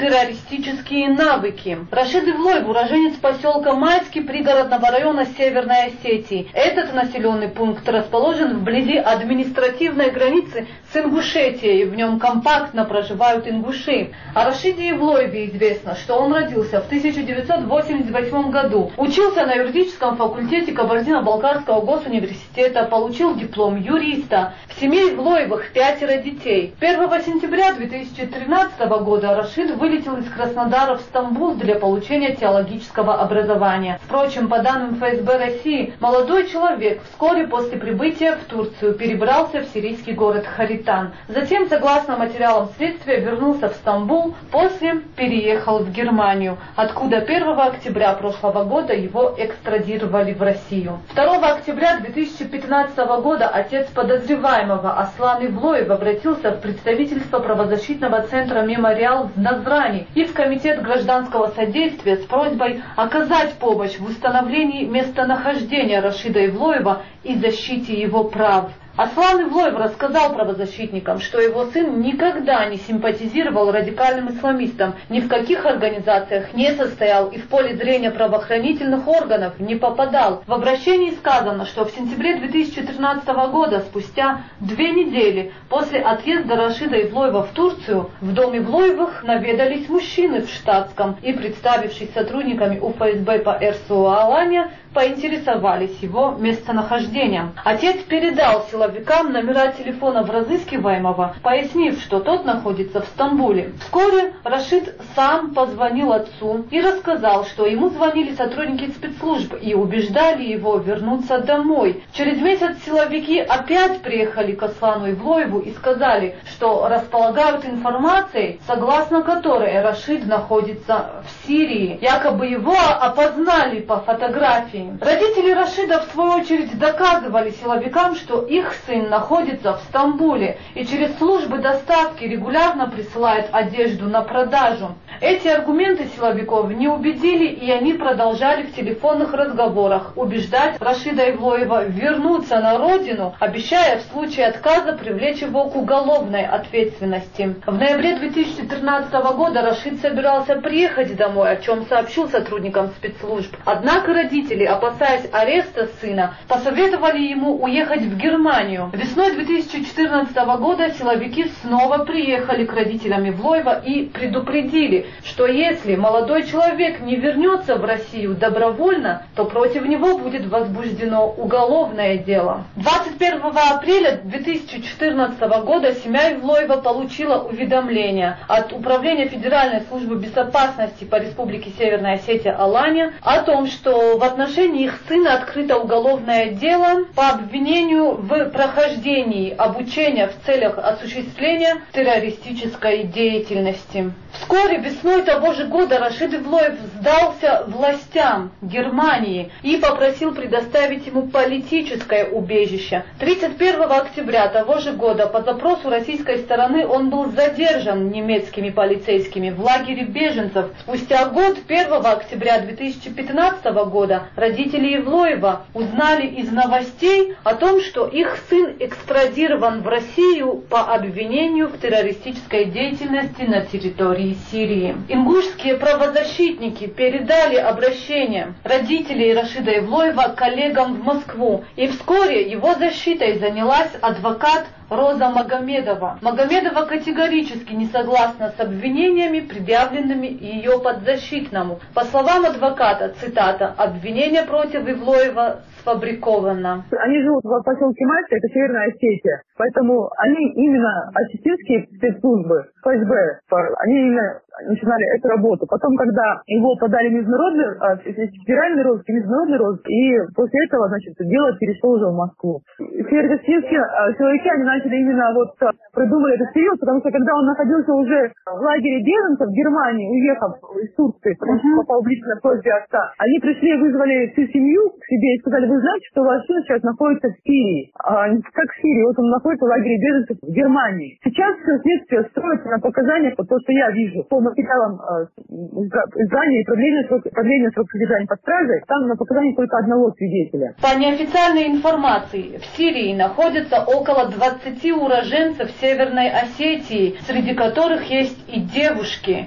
террористические навыки. Рашид Ивлоев, уроженец поселка Майский пригородного района Северной Осетии. Этот населенный пункт расположен вблизи административной границы с Ингушетией. В нем компактно проживают ингуши. О Рашиде Ивлоеве известно, что он родился в тысяча девятьсот восемьдесят восьмом году. Учился на юридическом факультете Кабардино-Балкарского госуниверситета, получил диплом юриста. В семье Ивлоевых пятеро детей. первого сентября две тысячи тринадцатого года Рашид вылетел из Краснодара в Стамбул для получения теологического образования. Впрочем, по данным эф эс бэ России, молодой человек вскоре после прибытия в Турцию перебрался в сирийский город Харитан. Затем, согласно материалам следствия, вернулся в Стамбул, после переехал в Германию, откуда первого октября прошлого года его экстрадировали в Россию. второго октября две тысячи пятнадцатого года отец подозреваемого Аслан Ивлоев обратился в представительство правозащитного центра «Мемориал» в Назрани и в Комитет гражданского содействия с просьбой оказать помощь в установлении местонахождения Рашида Ивлоева и защите его прав. Аслан Ивлоев рассказал правозащитникам, что его сын никогда не симпатизировал радикальным исламистам, ни в каких организациях не состоял и в поле зрения правоохранительных органов не попадал. В обращении сказано, что в сентябре две тысячи тринадцатого года, спустя две недели после отъезда Рашида Ивлоева в Турцию, в доме Ивлоевых наведались мужчины в штатском и, представившись сотрудниками у эф эс бэ по эр эс о Алания, поинтересовались его местонахождением. Отец передал силовикам номера телефонов разыскиваемого, пояснив, что тот находится в Стамбуле. Вскоре Рашид сам позвонил отцу и рассказал, что ему звонили сотрудники спецслужб и убеждали его вернуться домой. Через месяц силовики опять приехали к Аслану Ивлоеву и сказали, что располагают информацией, согласно которой Рашид находится в Сирии. Якобы его опознали по фотографии. Родители Рашида, в свою очередь, доказывали силовикам, что их сын находится в Стамбуле и через службы доставки регулярно присылает одежду на продажу. Эти аргументы силовиков не убедили, и они продолжали в телефонных разговорах убеждать Рашида Ивлоева вернуться на родину, обещая в случае отказа привлечь его к уголовной ответственности. В ноябре две тысячи тринадцатого года Рашид собирался приехать домой, о чем сообщил сотрудникам спецслужб. Однако родители, опасаясь ареста сына, посоветовали ему уехать в Германию. Весной две тысячи четырнадцатого года силовики снова приехали к родителям Ивлоева и предупредили, что если молодой человек не вернется в Россию добровольно, то против него будет возбуждено уголовное дело. двадцать первого апреля две тысячи четырнадцатого года семья Ивлоева получила уведомление от Управления Федеральной службы безопасности по Республике Северная Осетия Алания о том, что в отношении их сына открыто уголовное дело по обвинению в прохождении обучения в целях осуществления террористической деятельности. Вскоре, весной того же года, Рашид Ивлоев сдался властям Германии и попросил предоставить ему политическое убежище. тридцать первого октября того же года по запросу российской стороны он был задержан немецкими полицейскими в лагере беженцев. Спустя год, первого октября две тысячи пятнадцатого года, родители Ивлоева узнали из новостей о том, что их сын экстрадирован в Россию по обвинению в террористической деятельности на территории Сирии. Ингушские правозащитники передали обращение родителей Рашида Ивлоева коллегам в Москву, и вскоре его защитой занялась адвокат Роза Магомедова. Магомедова категорически не согласна с обвинениями, предъявленными ее подзащитному. По словам адвоката, цитата, «обвинение против Ивлоева сфабриковано». Они живут в поселке Майска, это Северная Осетия, поэтому они именно осетинские спецслужбы, эф эс бэ, они именно начинали эту работу. Потом, когда его подали международный, федеральный розыск, международный розыск, и после этого, значит, дело перешло уже в Москву. Северо-осетинские силовики, они начали именно вот придумали этот период, потому что когда он находился уже в лагере беженцев в Германии, уехав из Турции, потому что попал в личное просьбе отца, они пришли, вызвали всю семью к себе и сказали: вы знаете, что ваш сын сейчас находится в Сирии. А, как в Сирии? Вот он находится в лагере беженцев в Германии. Сейчас все следствие строится на показаниях, вот то, что я вижу, по материалам э, издания и продления срока, продления срока содержания под стражей, там на показаниях только одного свидетеля. По неофициальной информации, в Сирии находится около двадцати уроженцев Северной Осетии, среди которых есть и девушки. В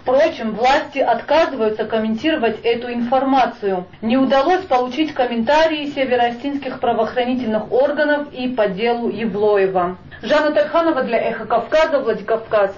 Впрочем, власти отказываются комментировать эту информацию. Не удалось получить комментарии североостинских правоохранительных органов и по делу Евлоева. Жанна Тарханова для «Эхо Кавказа», Владикавказ.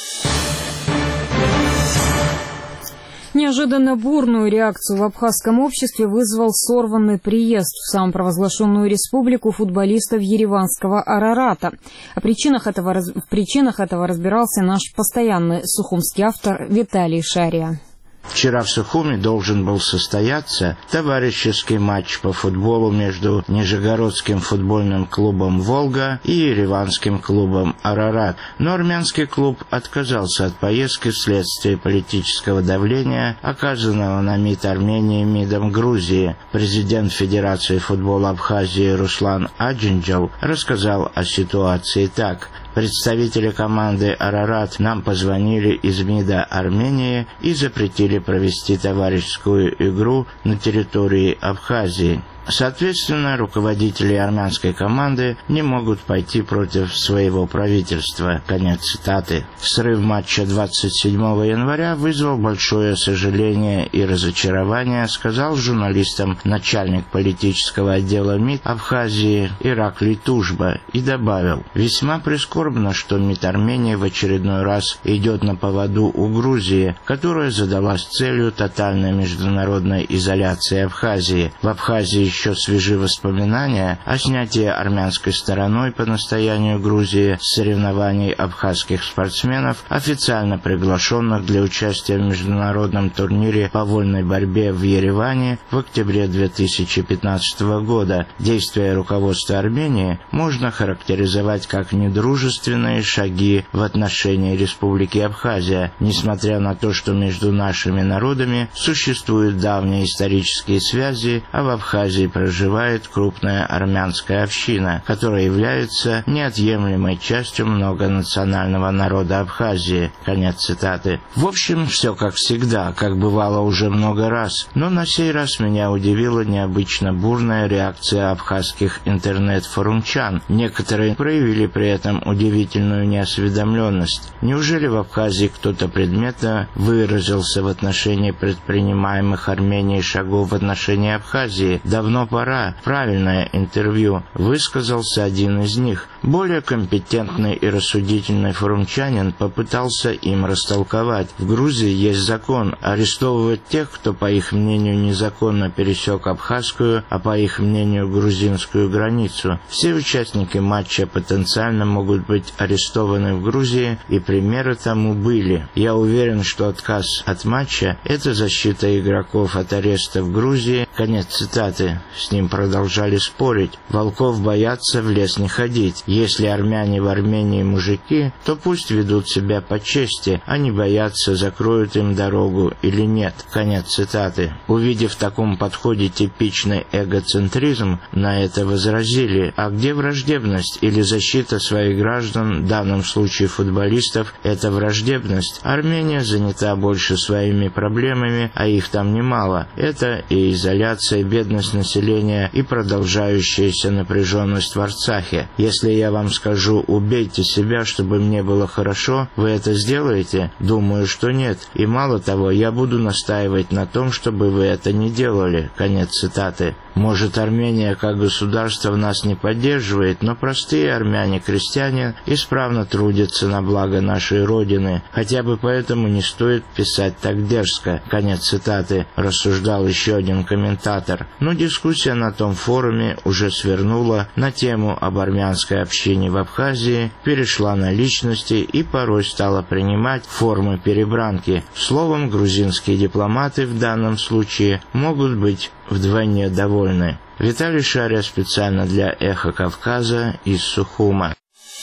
Неожиданно бурную реакцию в абхазском обществе вызвал сорванный приезд в самопровозглашенную республику футболистов ереванского «Арарата». О причинах этого, в причинах этого разбирался наш постоянный сухумский автор Виталий Шария. Вчера в Сухуми должен был состояться товарищеский матч по футболу между Нижегородским футбольным клубом «Волга» и ереванским клубом «Арарат». Но армянский клуб отказался от поездки вследствие политического давления, оказанного на МИД Армении МИДом Грузии. Президент Федерации футбола Абхазии Руслан Аджинджал рассказал о ситуации так. Представители команды «Арарат» нам позвонили из МИДа Армении и запретили провести товарищескую игру на территории Абхазии. Соответственно, руководители армянской команды не могут пойти против своего правительства. Конец цитаты. Срыв матча двадцать седьмого января вызвал большое сожаление и разочарование, сказал журналистам начальник политического отдела МИД Абхазии Ираклий Тужба и добавил: «Весьма прискорбно, что МИД Армении в очередной раз идет на поводу у Грузии, которая задалась целью тотальной международной изоляции Абхазии. В Абхазии еще свежи воспоминания о снятии армянской стороной по настоянию Грузии с соревнований абхазских спортсменов, официально приглашенных для участия в международном турнире по вольной борьбе в Ереване в октябре две тысячи пятнадцатого года. Действия руководства Армении можно характеризовать как недружественные шаги в отношении Республики Абхазия, несмотря на то, что между нашими народами существуют давние исторические связи, а в Абхазии проживает крупная армянская община, которая является неотъемлемой частью многонационального народа Абхазии». Конец цитаты. В общем, все как всегда, как бывало уже много раз, но на сей раз меня удивила необычно бурная реакция абхазских интернет-форумчан. Некоторые проявили при этом удивительную неосведомленность. Неужели в Абхазии кто-то предметно выразился в отношении предпринимаемых Арменией шагов в отношении Абхазии? Давно пора. Правильное интервью. Высказался один из них. Более компетентный и рассудительный форумчанин попытался им растолковать. В Грузии есть закон арестовывать тех, кто, по их мнению, незаконно пересек абхазскую, а по их мнению, грузинскую границу. Все участники матча потенциально могут быть арестованы в Грузии, и примеры тому были. Я уверен, что отказ от матча – это защита игроков от ареста в Грузии. Конец цитаты. С ним продолжали спорить. Волков боятся в лес не ходить. Если армяне в Армении мужики, то пусть ведут себя по чести, а не боятся, закроют им дорогу или нет. Конец цитаты. Увидев в таком подходе типичный эгоцентризм, на это возразили: а где враждебность или защита своих граждан, в данном случае футболистов, это враждебность? Армения занята больше своими проблемами, а их там немало. Это и изоляция, бедность населения и продолжающаяся напряженность в Арцахе. Если я вам скажу: убейте себя, чтобы мне было хорошо, вы это сделаете? Думаю, что нет. И мало того, я буду настаивать на том, чтобы вы это не делали. Конец цитаты. Может, Армения как государство нас не поддерживает, но простые армяне-крестьяне исправно трудятся на благо нашей Родины. Хотя бы поэтому не стоит писать так дерзко. Конец цитаты. Рассуждал еще один комментатор. Но дискуссия на том форуме уже свернула на тему об армянской общине в Абхазии, перешла на личности и порой стала принимать формы перебранки. Словом, грузинские дипломаты в данном случае могут быть вдвойне довольны. Виталий Шария специально для «Эхо Кавказа» из Сухума.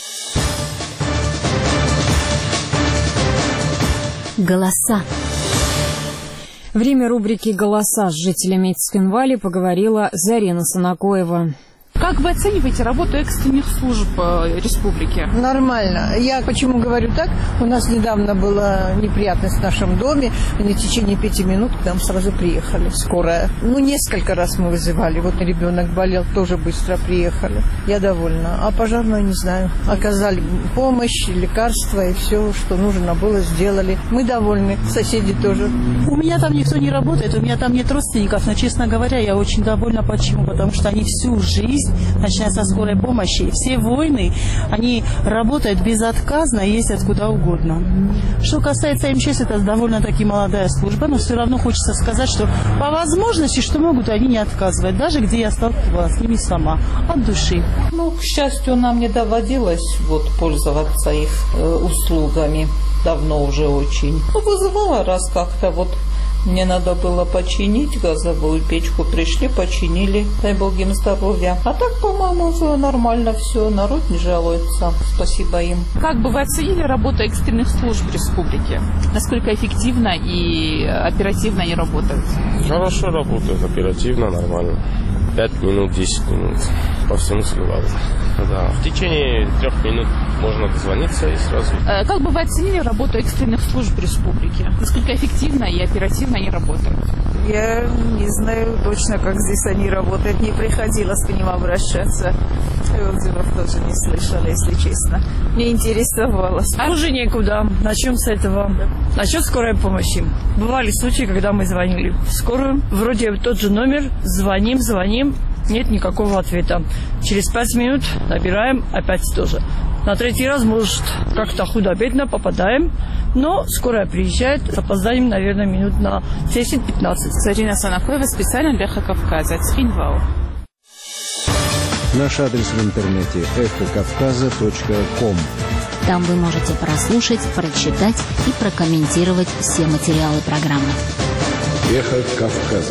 Голоса. Время рубрики «Голоса» с жителями Цхинвали поговорила Зарина Санакоева. Как вы оцениваете работу экстренных служб республики? Нормально. Я почему говорю так? У нас недавно была неприятность в нашем доме, и на течение пяти минут к нам сразу приехали. Скорая. Ну, несколько раз мы вызывали. Вот ребенок болел, тоже быстро приехали. Я довольна. А пожарную не знаю. Оказали помощь, лекарства и все, что нужно было, сделали. Мы довольны. Соседи тоже. У меня там никто не работает, у меня там нет родственников, но, честно говоря, я очень довольна. Почему? Потому что они всю жизнь, начиная со скорой помощи, все войны, они работают безотказно и ездят куда угодно. Что касается МЧС, это довольно-таки молодая служба, но все равно хочется сказать, что по возможности, что могут, они не отказывают, даже где я сталкивалась с ними сама, от души. Ну, к счастью, нам не доводилось вот, пользоваться их э, услугами. Давно уже очень. Ну, вызывала раз как-то вот. Мне надо было починить газовую печку. Пришли, починили, дай бог им здоровья. А так, по-моему, нормально все. Народ не жалуется. Спасибо им. Как бы вы оценили работу экстренных служб республики? Насколько эффективно и оперативно они работают? Хорошо работают, оперативно, нормально. Пять минут, десять минут. По всему сливаю. Да. В течение трех минут можно дозвониться и сразу. Как бы вы оценили работу экстренных служб республики? Насколько эффективно и оперативно они работают? Я не знаю точно, как здесь они работают. Не приходилось к ним обращаться. Отзывов тоже не слышала, если честно. Не интересовалась. Хуже некуда. Начнем с этого. Насчет скорой помощи. Бывали случаи, когда мы звонили в скорую. Вроде тот же номер. Звоним, звоним. Нет никакого ответа. Через пять минут набираем, опять тоже. На третий раз, может, как-то худо-бедно попадаем, но скорая приезжает с опозданием, наверное, минут на десять-пятнадцать. Зарина Санахоева специально для эхо Кавказа. Цхинвал. Наш адрес в интернете эхо кавказа точка ком. Там вы можете прослушать, прочитать и прокомментировать все материалы программы. Эхо Кавказа.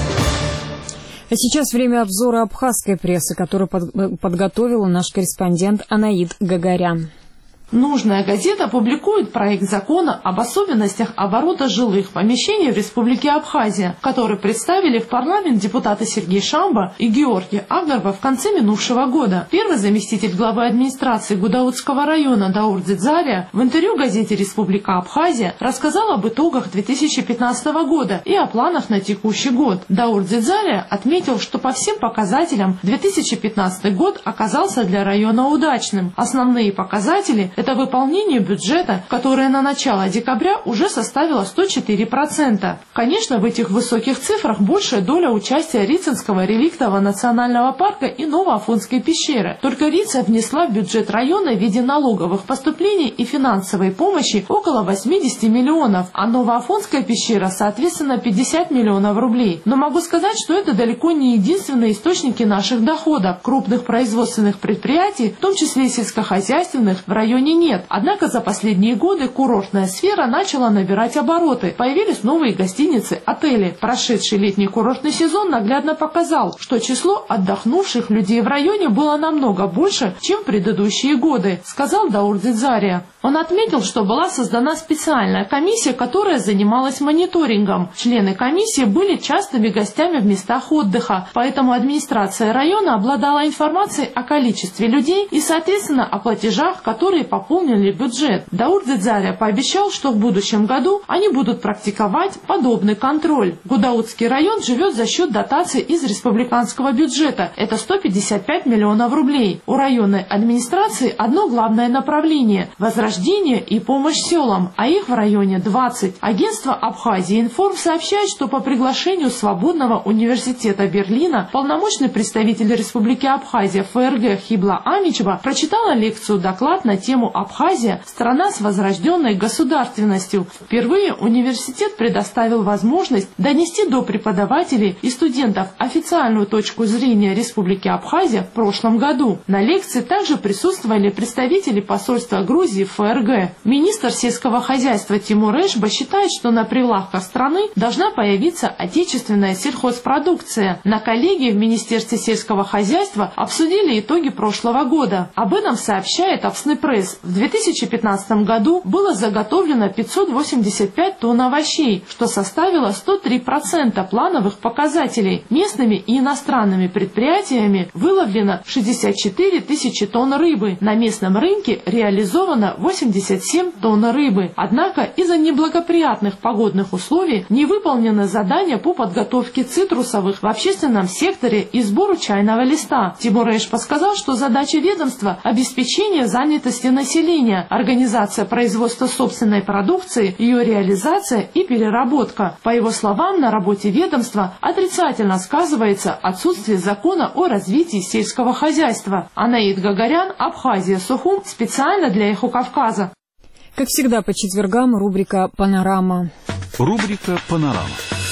А сейчас время обзора абхазской прессы, которую под, подготовила наш корреспондент Анаид Гагарян. Нужная газета публикует проект закона об особенностях оборота жилых помещений в Республике Абхазия, который представили в парламент депутаты Сергей Шамба и Георгий Агарба в конце минувшего года. Первый заместитель главы администрации Гудаутского района Даур Дзидзария в интервью газете «Республика Абхазия» рассказал об итогах две тысячи пятнадцатого года и о планах на текущий год. Даур Дзидзария отметил, что по всем показателям две тысячи пятнадцатый год оказался для района удачным. Основные показатели – это выполнение бюджета, которое на начало декабря уже составило сто четыре процента. Конечно, в этих высоких цифрах большая доля участия Рицинского реликтового национального парка и Новоафонской пещеры. Только Рица внесла в бюджет района в виде налоговых поступлений и финансовой помощи около восьмидесяти миллионов, а Новоафонская пещера, соответственно, пятьдесят миллионов рублей. Но могу сказать, что это далеко не единственные источники наших доходов. Крупных производственных предприятий, в том числе и сельскохозяйственных, в районе нет. Однако за последние годы курортная сфера начала набирать обороты. Появились новые гостиницы, отели. Прошедший летний курортный сезон наглядно показал, что число отдохнувших людей в районе было намного больше, чем в предыдущие годы, сказал Даур Дзидзария. Он отметил, что была создана специальная комиссия, которая занималась мониторингом. Члены комиссии были частыми гостями в местах отдыха, поэтому администрация района обладала информацией о количестве людей и, соответственно, о платежах, которые пополнили бюджет. Даур Дзидзария пообещал, что в будущем году они будут практиковать подобный контроль. Гудаутский район живет за счет дотаций из республиканского бюджета. Это сто пятьдесят пять миллионов рублей. У районной администрации одно главное направление – возрождение и помощь селам, а их в районе двадцать. Агентство Абхазия Информ сообщает, что по приглашению Свободного университета Берлина полномочный представитель Республики Абхазия ФРГ Хибла Амичева прочитала лекцию-доклад на тему «Абхазия – страна с возрожденной государственностью». Впервые университет предоставил возможность донести до преподавателей и студентов официальную точку зрения Республики Абхазия в прошлом году. На лекции также присутствовали представители посольства Грузии в ФРГ. Министр сельского хозяйства Тимур Эшба считает, что на прилавках страны должна появиться отечественная сельхозпродукция. На коллегии в Министерстве сельского хозяйства обсудили итоги прошлого года. Об этом сообщает Апсны Пресс. ЕС в две тысячи пятнадцатом году было заготовлено пятьсот восемьдесят пять тонн овощей, что составило сто три процента плановых показателей. Местными и иностранными предприятиями выловлено шестьдесят четыре тысячи тонн рыбы. На местном рынке реализовано восемьдесят семь тонн рыбы. Однако из-за неблагоприятных погодных условий не выполнено задание по подготовке цитрусовых в общественном секторе и сбору чайного листа. Тимур Эшпа сказал, что задача ведомства – обеспечение занятости населения, организация производства собственной продукции, ее реализация и переработка. По его словам, на работе ведомства отрицательно сказывается отсутствие закона о развитии сельского хозяйства. Анаид Гагарян, Абхазия, Сухум, специально для Эхо Кавказа. Как всегда по четвергам рубрика «Панорама». Рубрика «Панорама».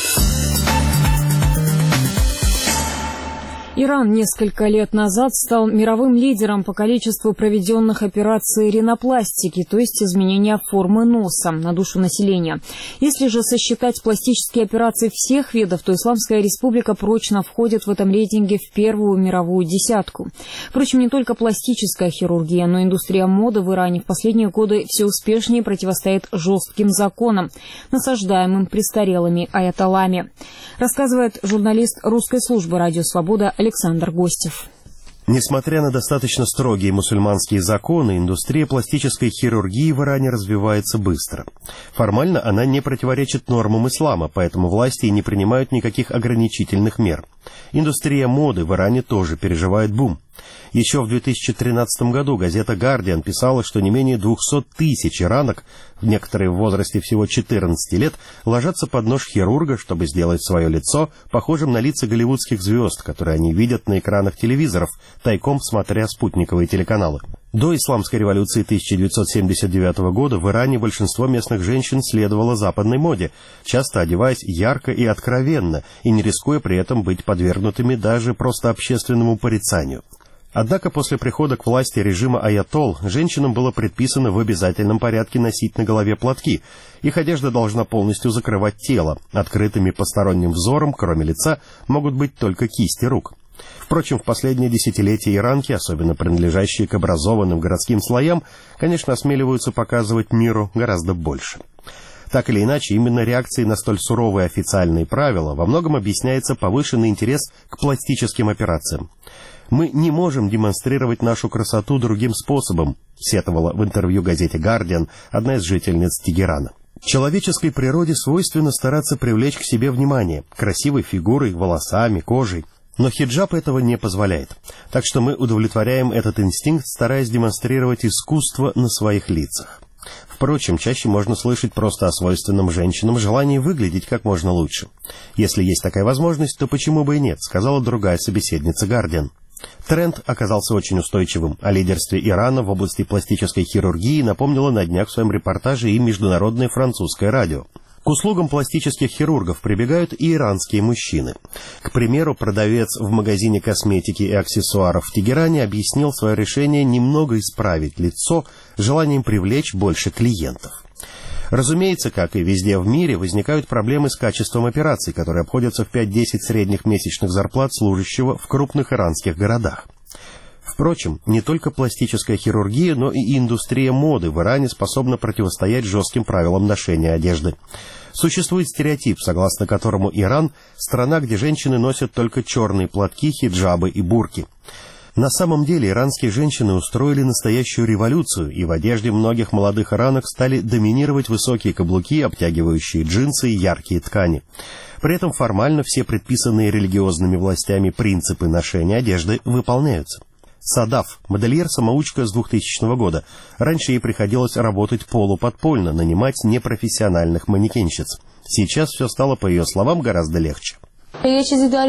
Иран несколько лет назад стал мировым лидером по количеству проведенных операций ринопластики, то есть изменения формы носа на душу населения. Если же сосчитать пластические операции всех видов, то Исламская Республика прочно входит в этом рейтинге в первую мировую десятку. Впрочем, не только пластическая хирургия, но и индустрия моды в Иране в последние годы все успешнее противостоит жестким законам, насаждаемым престарелыми аятоллами. Рассказывает журналист русской службы «Радио Свобода» Александр Гостев. Несмотря на достаточно строгие мусульманские законы, индустрия пластической хирургии в Иране развивается быстро. Формально она не противоречит нормам ислама, поэтому власти не принимают никаких ограничительных мер. Индустрия моды в Иране тоже переживает бум. Еще в две тысячи тринадцатом году газета «Гардиан» писала, что не менее двухсот тысяч иранок, некоторые в возрасте всего четырнадцати лет, ложатся под нож хирурга, чтобы сделать свое лицо похожим на лица голливудских звезд, которые они видят на экранах телевизоров, тайком смотря спутниковые телеканалы. До исламской революции тысяча девятьсот семьдесят девятого года в Иране большинство местных женщин следовало западной моде, часто одеваясь ярко и откровенно, и не рискуя при этом быть подвергнутыми даже просто общественному порицанию. Однако после прихода к власти режима аятолл женщинам было предписано в обязательном порядке носить на голове платки. Их одежда должна полностью закрывать тело. Открытыми посторонним взором, кроме лица, могут быть только кисти рук. Впрочем, в последние десятилетия иранки, особенно принадлежащие к образованным городским слоям, конечно, осмеливаются показывать миру гораздо больше. Так или иначе, именно реакцией на столь суровые официальные правила во многом объясняется повышенный интерес к пластическим операциям. «Мы не можем демонстрировать нашу красоту другим способом», сетовала в интервью газете «Гардиан» одна из жительниц Тегерана. Человеческой природе свойственно стараться привлечь к себе внимание, красивой фигурой, волосами, кожей. Но хиджаб этого не позволяет. Так что мы удовлетворяем этот инстинкт, стараясь демонстрировать искусство на своих лицах. Впрочем, чаще можно слышать просто о свойственном женщинам желании выглядеть как можно лучше. Если есть такая возможность, то почему бы и нет, сказала другая собеседница «Гардиан». Тренд оказался очень устойчивым. О лидерстве Ирана в области пластической хирургии напомнило на днях в своем репортаже и международное французское радио. К услугам пластических хирургов прибегают и иранские мужчины. К примеру, продавец в магазине косметики и аксессуаров в Тегеране объяснил свое решение немного исправить лицо желанием привлечь больше клиентов. Разумеется, как и везде в мире, возникают проблемы с качеством операций, которые обходятся в пять-десять средних месячных зарплат служащего в крупных иранских городах. Впрочем, не только пластическая хирургия, но и индустрия моды в Иране способна противостоять жестким правилам ношения одежды. Существует стереотип, согласно которому Иран – страна, где женщины носят только черные платки, хиджабы и бурки. На самом деле иранские женщины устроили настоящую революцию, и в одежде многих молодых иранок стали доминировать высокие каблуки, обтягивающие джинсы и яркие ткани. При этом формально все предписанные религиозными властями принципы ношения одежды выполняются. Садаф, модельер-самоучка с двухтысячного года. Раньше ей приходилось работать полуподпольно, нанимать непрофессиональных манекенщиц. Сейчас все стало, по ее словам, гораздо легче. Когда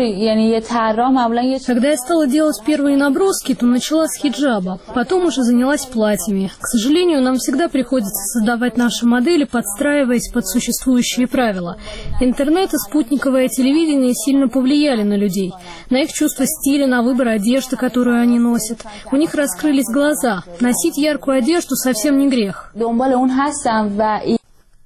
я стала делать первые наброски, то начала с хиджаба, потом уже занялась платьями. К сожалению, нам всегда приходится создавать наши модели, подстраиваясь под существующие правила. Интернет и спутниковое телевидение сильно повлияли на людей, на их чувство стиля, на выбор одежды, которую они носят. У них раскрылись глаза. Носить яркую одежду совсем не грех.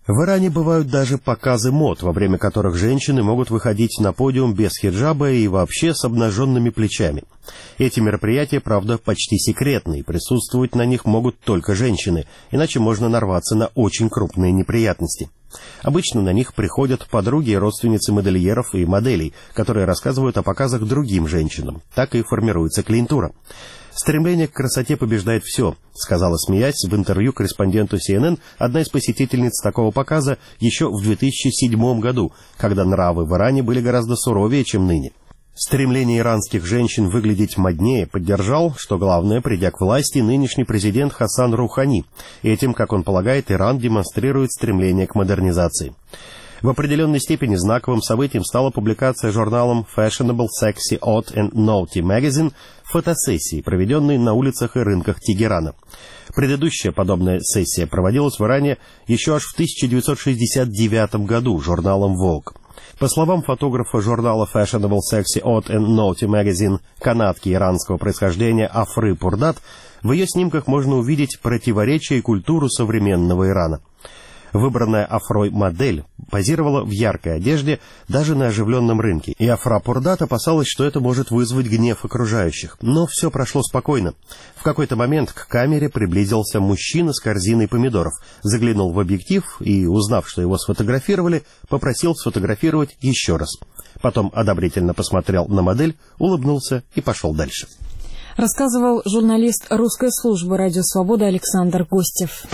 В Иране бывают даже показы мод, во время которых женщины могут выходить на подиум без хиджаба и вообще с обнаженными плечами. Эти мероприятия, правда, почти секретны, и присутствовать на них могут только женщины, иначе можно нарваться на очень крупные неприятности. Обычно на них приходят подруги и родственницы модельеров и моделей, которые рассказывают о показах другим женщинам. Так и формируется клиентура. «Стремление к красоте побеждает все», — сказала, смеясь, в интервью корреспонденту си эн эн одна из посетительниц такого показа еще в две тысячи седьмом году, когда нравы в Иране были гораздо суровее, чем ныне. Стремление иранских женщин выглядеть моднее поддержал, что главное, придя к власти, нынешний президент Хасан Рухани. Этим, как он полагает, Иран демонстрирует стремление к модернизации. В определенной степени знаковым событием стала публикация журналом Fashionable, Sexy, Odd and Naughty Magazine фотосессии, проведенной на улицах и рынках Тегерана. Предыдущая подобная сессия проводилась в Иране еще аж в тысяча девятьсот шестьдесят девятом году журналом Vogue. По словам фотографа журнала Fashionable, Sexy, Odd and Naughty Magazine, канадки иранского происхождения Афры Пурдат, в ее снимках можно увидеть противоречия и культуру современного Ирана. Выбранная Афрой модель позировала в яркой одежде даже на оживленном рынке, и Афра Пурдат опасалась, что это может вызвать гнев окружающих. Но все прошло спокойно. В какой-то момент к камере приблизился мужчина с корзиной помидоров, заглянул в объектив и, узнав, что его сфотографировали, попросил сфотографировать еще раз. Потом одобрительно посмотрел на модель, улыбнулся и пошел дальше. Рассказывал журналист русской службы «Радио Свобода» Александр Гостев.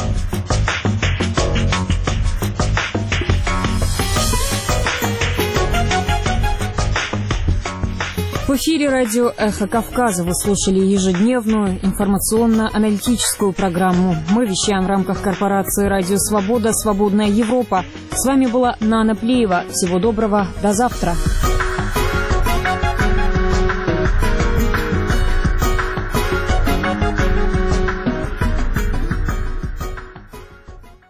В эфире радио «Эхо Кавказа» вы слушали ежедневную информационно-аналитическую программу. Мы вещаем в рамках корпорации «Радио Свобода. Свободная Европа». С вами была Нана Плеева. Всего доброго. До завтра.